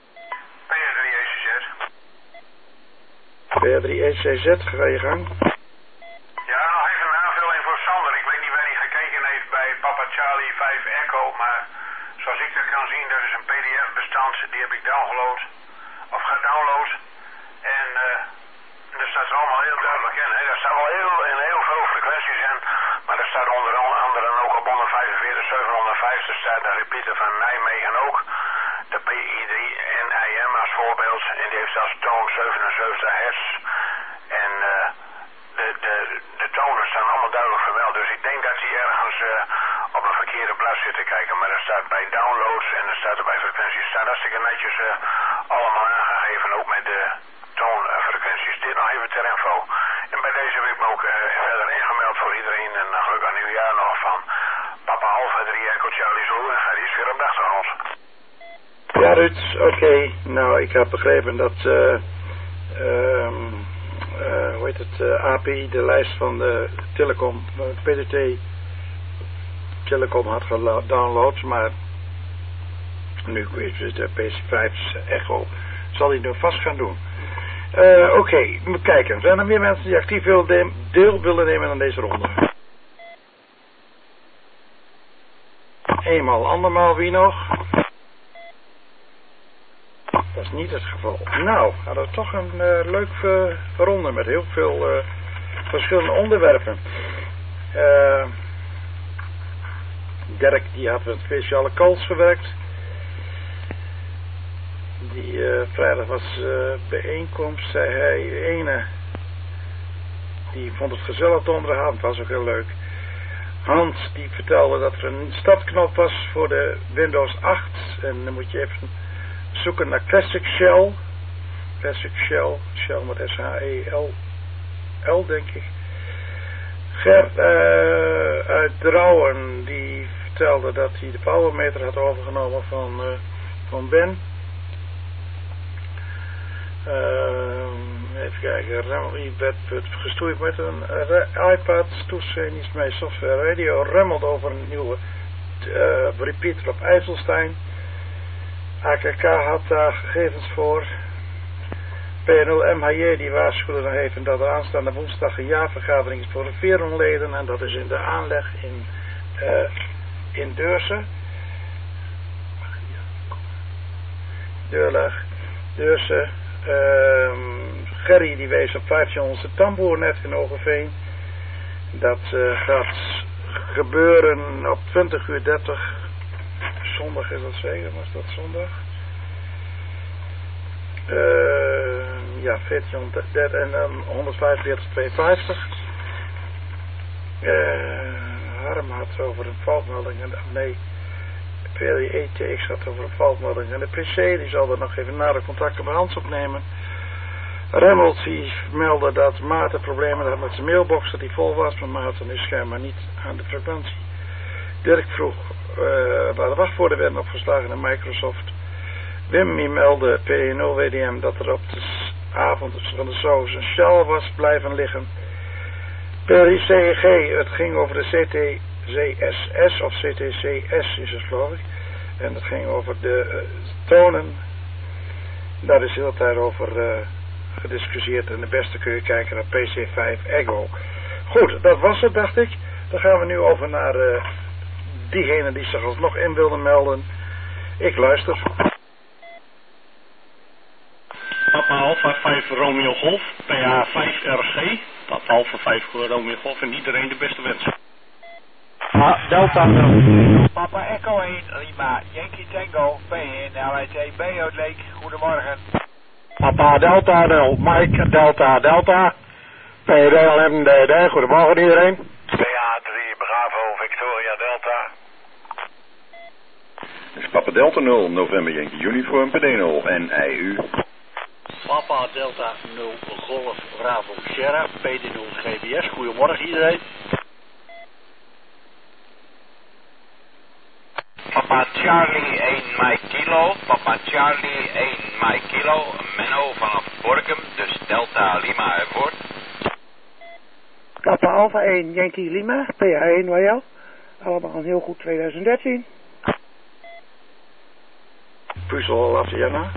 PR3ECZ, ga je gang. Ja, nog even een aanvulling voor Sander. Ik weet niet waar hij gekeken heeft bij Papa Charlie 5 Echo, maar zoals ik dat kan zien, dat is een PDF-bestand, die heb ik download, of gedownload. En er staat er allemaal heel duidelijk in. Hè. Dat staat wel heel veel frequenties in, maar er staat onder andere ook op 145, 750 staat de repeater van Nijmegen ook. De PI3 en IM als voorbeeld, en die heeft als toon 77 hertz. En de tonen staan allemaal duidelijk vermeld. Dus ik denk dat hij ergens op een verkeerde blad zit te kijken. Maar er staat bij downloads en er staat er bij frequenties. Staat hartstikke netjes allemaal aangegeven, ook met de toonfrequenties. Dit nog even ter info. En bij deze heb ik me ook verder ingemeld voor iedereen. En gelukkig nieuwjaar nog van Papa Alpha 3 Echo Charlie Zulu. En die is weer op dag van ons. Ja, Ruud, oké. Nou, ik heb begrepen dat hoe heet het, API, de lijst van de Telecom, PDT Telecom had gedownload, maar nu is de PC5 Echo, zal hij nu vast gaan doen. Oké, moet kijken, zijn er meer mensen die actief deel willen nemen aan deze ronde? Eenmaal, andermaal, wie nog? Dat is niet het geval. Nou, hadden we toch een leuk ronde met heel veel verschillende onderwerpen. Dirk die had een speciale calls verwerkt. Die vrijdag was bijeenkomst, zei hij. De ene die vond het gezellig donderdagavond, was ook heel leuk. Hans die vertelde dat er een startknop was voor de Windows 8 en dan moet je even zoeken naar Classic Shell. Classic Shell. Shell met S-H-E-L-L, denk ik. Gert uit Drouwen, die vertelde dat hij de powermeter had overgenomen van Ben. Even kijken. Die werd gestoeid met een iPad. Toetsen mee software radio. Remmelt over een nieuwe repeater op IJsselstein. AKK had daar gegevens voor. P0MHJ die waarschuwde nog even dat er aanstaande woensdag een jaarvergadering is voor de Veronleden en dat is in de aanleg in Deurse. Deurse. Gerry die wees op 1500 tamboernet in Overveen. Dat gaat gebeuren op 20:30. Zondag is dat zeker, was dat zondag? Ja, 1400 en dan 145-250. Harm had over een foutmelding. Nee, PLETX had over een foutmelding. En de PC die zal er nog even nader contact met Hans opnemen. Reynolds die meldde dat Maarten problemen had met zijn mailbox, dat die vol was, maar Maarten is schijnbaar niet aan de frequentie. Dirk vroeg waar de wachtwoorden werden opgeslagen in Microsoft. Wim die meldde P0WDM dat er op de avond van de saus een shell was blijven liggen. Per CEG, het ging over de CTCSS of CTCS is het geloof ik. En het ging over de tonen. Daar is heel de tijd over gediscussieerd. En de beste kun je kijken naar PC5 Echo. Goed, dat was het dacht ik. Dan gaan we nu over naar diegene die zich alsnog in wilde melden. Ik luister. Papa Alpha 5 Romeo Golf, PA 5 RG. Papa Alpha 5 Romeo Golf en iedereen de beste wensen. Delta 0. Papa Echo 1, Lima, Yankee Tango, PN, LIT, BO Leek, goedemorgen. Papa Delta 0, Mike Delta Delta, PDL MDD, goedemorgen iedereen. PA 3 Bravo Victoria Delta. Dus Papa Delta 0, November Yankee Uniform, PD0 en IU. Papa Delta 0 Golf Bravo Sierra, PD0 GBS, goedemorgen iedereen. Papa Charlie 1 Mike Kilo, Papa Charlie 1 Mike Kilo, Menno vanaf Borkum, dus Delta Lima ervoor. Papa Alpha 1 Yankee Lima, PA1 Royal, allemaal een heel goed 2013. Puzzel Laviana?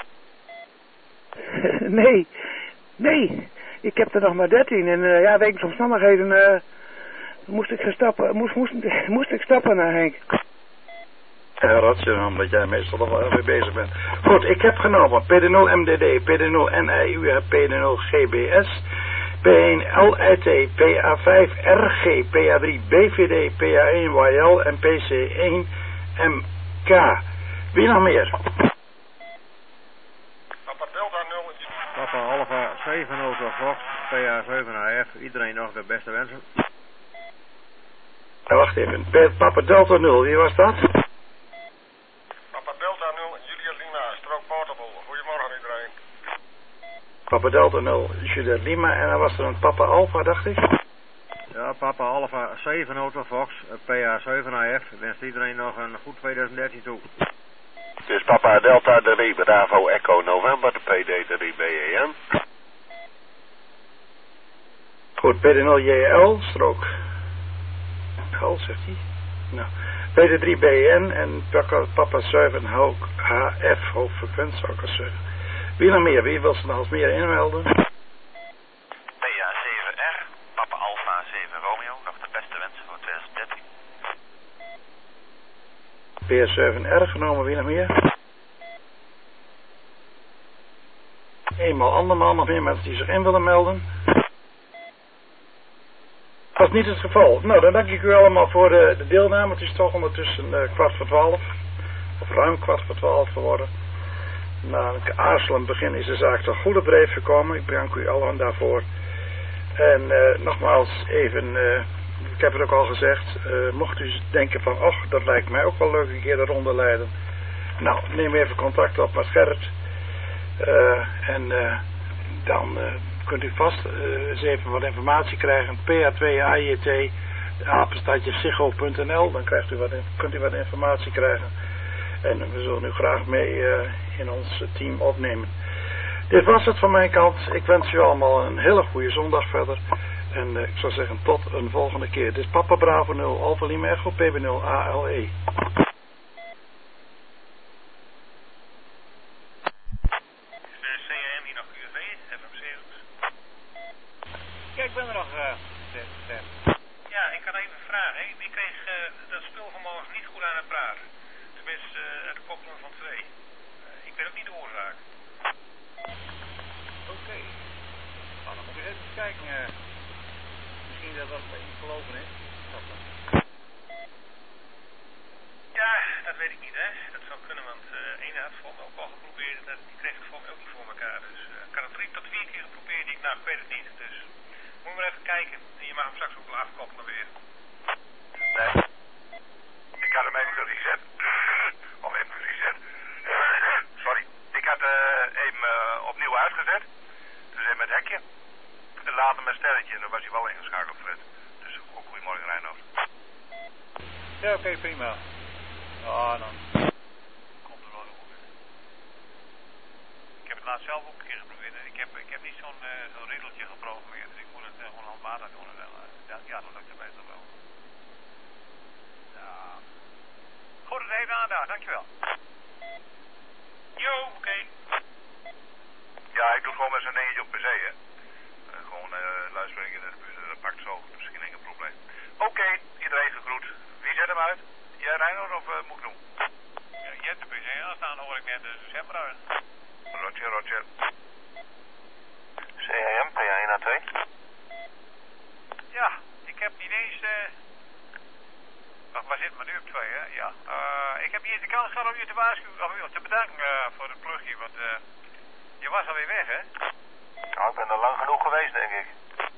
Nee, ik heb er nog maar 13 en ja, wegens omstandigheden moest ik stappen naar Henk. Ja, dat is omdat jij meestal nog wel mee bezig bent. Goed, ik heb genomen PD0 MDD, PD0 NIU, PD0 GBS, P1 LIT, PA5 RG, PA3 BVD, PA1 YL en PC1 MK. Wie nog meer? Papa Delta 0. Papa Alpha 7 Auto Fox, PA7 AF, iedereen nog de beste wensen. Wacht even, Papa Delta 0, wie was dat? Papa Delta 0, Juliet Lima, Strook Portable. Goedemorgen iedereen. Papa Delta 0, Juliet Lima en dan was er een Papa Alpha, dacht ik? Ja, Papa Alpha 7 Auto Fox, PA7 AF, wenst iedereen nog een goed 2013 toe. Dus Papa Delta 3 Bravo Echo November, de PD 3 BEM. Goed, PD0 JL, strook. Gal, zegt hij. Nou, PD3 BN en Papa 7 HF, hoofdfrequentie, zou ik al zeggen. Wie nog meer? Wie wil ze nog eens meer inmelden? PA 7R, Papa Alpha 7 Romeo, nog de beste wensen voor 2013. PS7R genomen, wie nog meer? Eenmaal andermaal, nog meer mensen die zich in willen melden. Dat is niet het geval. Nou, dan dank ik u allemaal voor de deelname. Het is toch ondertussen 11:15. Of ruim 11:15 geworden. Na een aarzelend begin is de zaak tot goede breed gekomen. Ik bedank u allen daarvoor. En nogmaals even... ik heb het ook al gezegd, mocht u denken van, och, dat lijkt mij ook wel leuk een keer de ronde leiden. Nou, neem even contact op met Gerrit. Dan kunt u vast eens even wat informatie krijgen. PA2AJT, apenstaartje Ziggo.nl, dan kunt u wat informatie krijgen. En we zullen u graag mee in ons team opnemen. Dit was het van mijn kant. Ik wens u allemaal een hele goede zondag verder. En ik zou zeggen tot een volgende keer. Dit is Papa Bravo 0, Alpha Lima Echo, PB0 ALE. CM hier nog QV, FMC. Kijk, ik ben er nog. Ja, ik had even een vraag. Ik kreeg dat spul vanmorgen niet goed aan het praten. Tenminste, de koppeling van 2. Ik weet ook niet de oorzaak. Oké. Nou, dan moet ik even kijken. Misschien dat dat bij iets gelopen is. Ja, dat weet ik niet, hè. Dat zou kunnen, want ene had voor me ook al geprobeerd. En die kreeg het voor me ook niet voor elkaar. Dus ik had het 3 tot 4 keer geprobeerd. Ik weet het niet. Dus moet maar even kijken. En je mag hem straks ook wel afkoppelen weer. Nee. Ik had hem even gereset. Of even gereset. Sorry. Ik had hem opnieuw uitgezet. Ja, oké, prima. Ja, dan komt er wel goed. Ik heb het laatst zelf ook een keer geprobeerd. Ik heb niet zo'n riedeltje geprogrammeerd. Dus ik moet het gewoon handmatig doen. Ja, dat lukt het beter wel. Ja. Goed, het heeft aandacht. Dankjewel. Jo, oké. Ja, ik doe gewoon met zo'n dingetje op PC, hè. Gewoon luistering in de buurt, dat pakt zo, dus geen enkel probleem. Oké, iedereen gegroet. Wie zet hem uit? Jij Reinoud of moet ik doen? Ja, je hebt de PC aanstaan, hoor ik net, dus zet maar uit. Roger, Roger. CAM, PA1A2? Ja, ik heb niet eens... waar zit het maar nu op 2, hè? Ja. Ik heb hier de kans gehad om je te waarschuwen, of te bedanken voor het plugje, want je was alweer weg, hè? Nou, ik ben er lang genoeg geweest, denk ik.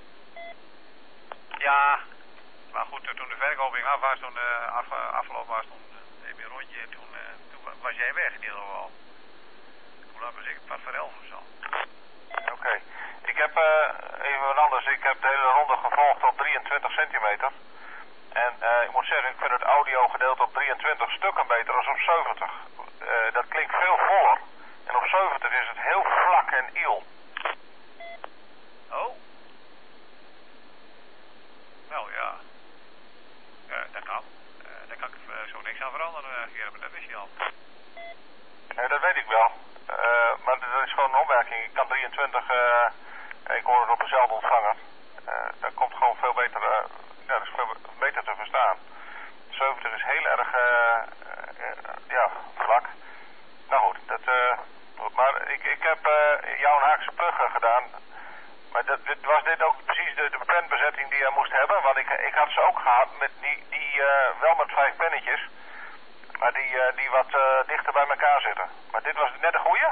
Ja, maar goed, toen de verkoping af was, toen afgelopen was, toen deed je een rondje, toen was jij weg in ieder geval. Hoe laat maar zeggen, pas voor 11 of zo. Oké. Ik heb even wat anders. Ik heb de hele ronde gevolgd op 23 centimeter. En ik moet zeggen, ik vind het audiogedeelte op 23 stukken beter dan op 70. Dat klinkt veel voller. En op 70 is het heel vlak en iel. Oh? Nou ja. Dat kan. Daar kan ik zo niks aan veranderen, Gerard, maar dat wist je al. Dat weet ik wel. Maar dat is gewoon een opmerking. Ik kan 23, ik hoor het op dezelfde ontvanger. Dat komt gewoon veel beter, ja, dat is veel beter te verstaan. 70 is heel erg, ja, vlak. Nou goed, maar ik heb jouw Haakse plug gedaan. Maar was dit ook precies de penbezetting die je moest hebben? Want ik had ze ook gehad, met die wel met 5 pennetjes. Maar die wat dichter bij elkaar zitten. Maar dit was net een goeie?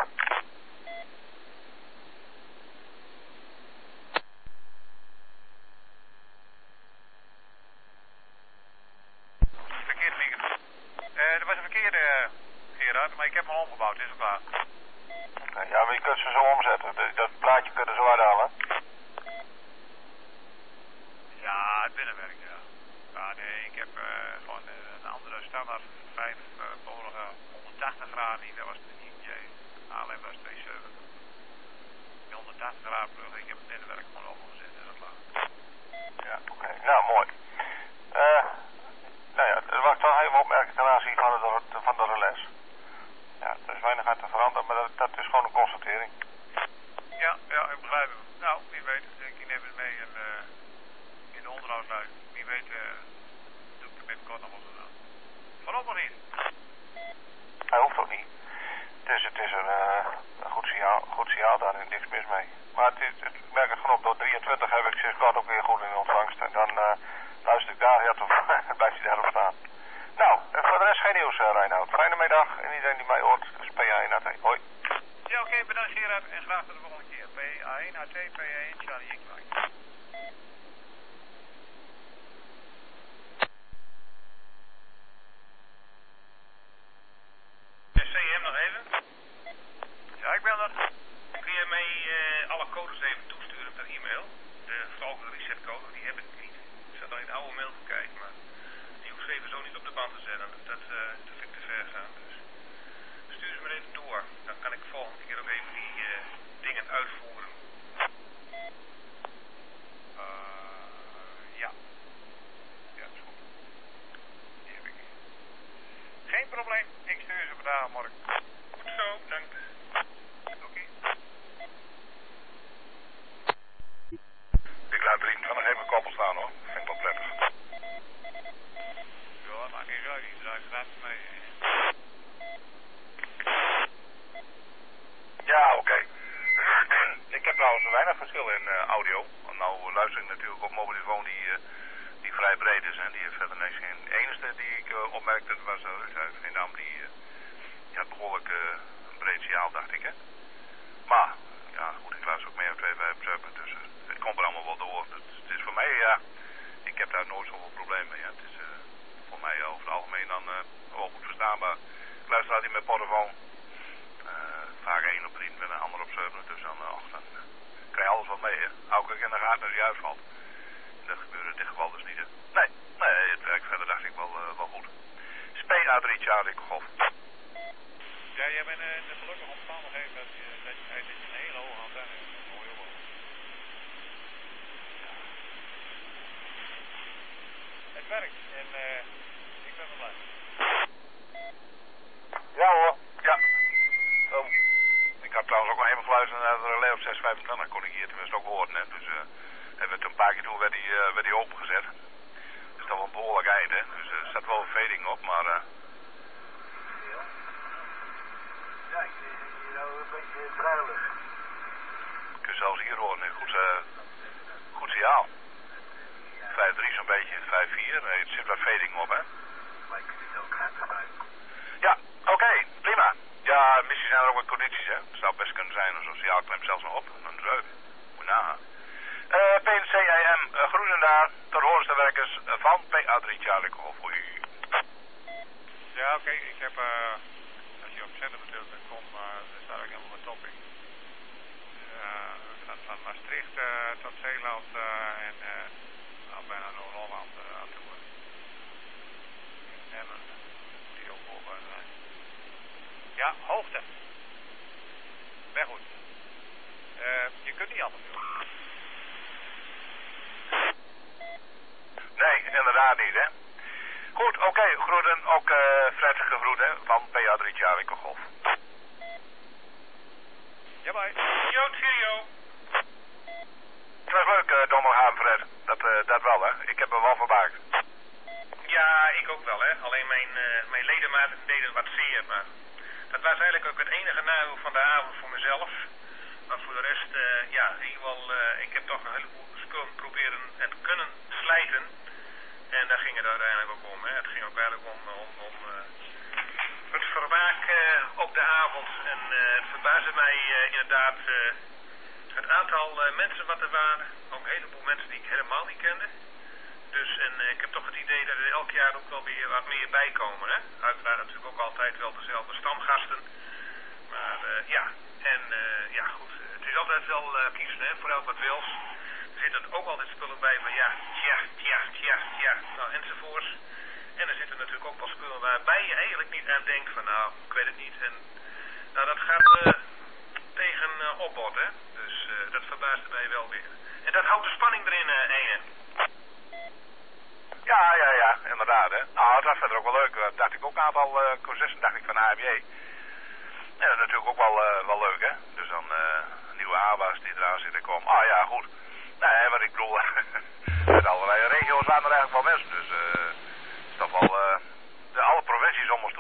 Verkeerd microfoon. Dat was een verkeerde, Gerard, maar ik heb hem omgebouwd, is het klaar. Ja, maar je kunt ze zo omzetten. Dat plaatje kun je zo uithalen. Ja, het binnenwerk, ja. Ja, nee, ik heb gewoon een andere standaard 5-polige 180 graden, dat was de IJ. Alleen was 270. Die 180 graden plug, ik heb het binnenwerk gewoon opgezet, is dat klaar. Ja, oké. Nou, mooi. Nou ja, dat was toch even opmerking ten aanzien van de relais. Ja, er is weinig aan te veranderen, maar dat is gewoon een constatering. Ja, ik begrijp hem. Nou, wie weet, ik neem het mee in de onderhoudsluis. Wie weet, doe ik er binnenkort nog wat aan. Voorlopig niet. Hij hoeft ook niet. Het is een goed signaal, daar is niks mis mee. Maar ik merk het gewoon op, door 23 heb ik sinds kort ook weer goed in ontvangst. En dan luister ik daar, ja, toch blijft hij daarop staan. Nou, voor de rest geen nieuws, Reinoud. Fijne middag en iedereen die mij hoort, is PA1A2. Hoi. Ja, oké, bedankt Gerard en graag tot de volgende keer. PA1A2, PA1, Charlie Ikwaai. CM nog even? Ja, ik ben er. Kun je mij alle codes even toesturen per e-mail? De volgende resetcode, die heb ik niet. Ik zat al in de oude mail te kijken, maar die hoeft even zo niet op de band te zetten. Dat vind ik te ver gaan. Dus stuur ze me even door. Dan kan ik volgende keer ook even die dingen uitvoeren. Ja. Ja, dat is goed. Die heb ik. Geen probleem. Ik stuur ze vandaag morgen. Goed zo, bedankt. Oké. Ik laat er van nog even koppel staan, hoor. Vind ik wel prettig. Ja, maakt niet uit. Die draait gratis mee. Ja, oké. Ik heb trouwens weinig verschil in audio. Want nou luister ik natuurlijk op mobiele telefoon die vrij breed is en die heeft verder niks. De enige die ik opmerkte was Ruud uit Veendam. Die had behoorlijk een breed signaal, dacht ik, hè. Maar, ja goed, ik luister ook meer op 257, dus het komt er allemaal wel door. Het is voor mij, ja, ik heb daar nooit zoveel problemen mee. Het is voor mij over het algemeen dan wel goed verstaanbaar. Ik luister altijd met portofoon. Vaak 1 op 3 met een ander op 7, dus dan 8. Dan krijg je alles wat mee, hè. Hou ik in de gaten als hij uitvalt. Dat gebeurt in dit geval dus niet, hè. Nee, het werkt verder dacht ik wel goed. werkt. En ik ben wel blij. Ja hoor, ja. Ik had trouwens ook nog even geluisterd naar de relay op 625, dan kon ik hier tenminste ook horen. Hè. Dus hebben we het een paar keer toen werd die opengezet. Dus dat was een behoorlijk eind, hè. Dus er staat wel een fading op, maar... Ja, ik zie hier nou een beetje druilig. Kun je zelfs hier horen, goed signaal. 5-3 zo'n beetje, 5-4, het zit wat fading op, hè. Maar ik vind het ook hard gebruiken. Ja, oké, prima. Ja, misschien zijn er ook wat condities, hè. Het zou best kunnen zijn, zo'n signaalklem zelfs nog op. Dan is het moet je nagaan. PNCIM, groeten daar, ter hoorste werkers van PA3 Charlie Golf. Ja, oké, ik heb, als je op zender bedoelt, dan komt, maar er staat ook helemaal wat topping. Van Maastricht tot Zeeland en bijna Noord-Holland aan toe. Emmen, die ook volgen zijn. Ja, hoogte. Ben goed. Je kunt niet anders doen. Nee, inderdaad niet, hè. Goed, oké, groeten, ook prettige groeten van PA3 Charlie Golf. Ja, bye. Yo, cheerio. Het was leuk, Dommelhaan, Fred. Dat wel, hè. Ik heb me wel vermaakt. Ja, ik ook wel, hè. Alleen mijn ledematen deden wat zeer, maar dat was eigenlijk ook het enige nadeel van de avond voor mezelf. Maar voor de rest, ja, in ieder geval, ik heb toch een heleboel spullen proberen en kunnen slijten. En daar ging het uiteindelijk ook om, hè. Het ging ook eigenlijk om het vermaak op de avond. En het verbaasde mij inderdaad het aantal mensen wat er waren. Ook een heleboel mensen die ik helemaal niet kende. Dus, en ik heb toch het idee dat er elk jaar ook wel weer wat meer bij komen, hè. Uiteraard natuurlijk ook altijd wel dezelfde stamgasten. Maar ja, en ja goed, het is altijd wel kiezen, hè, voor elk wat wils. Er zitten ook altijd spullen bij van ja, tja, nou enzovoorts. En er zitten natuurlijk ook wel spullen waarbij je eigenlijk niet aan denkt van nou, ik weet het niet. En nou, dat gaat tegen opbod, hè. Dus dat verbaasde mij wel weer. En dat houdt de spanning erin, Ene. Ja, inderdaad, hè. Nou, het was verder ook wel leuk. Dacht ik ook een aantal cursussen, dacht ik, van ABJ. Ja, dat is natuurlijk ook wel leuk, hè. Dus dan nieuwe ABA's die eraan zitten komen. Ah ja, goed. Nee, wat ik bedoel, uit allerlei regio's waren er eigenlijk wel mensen. Dus is toch wel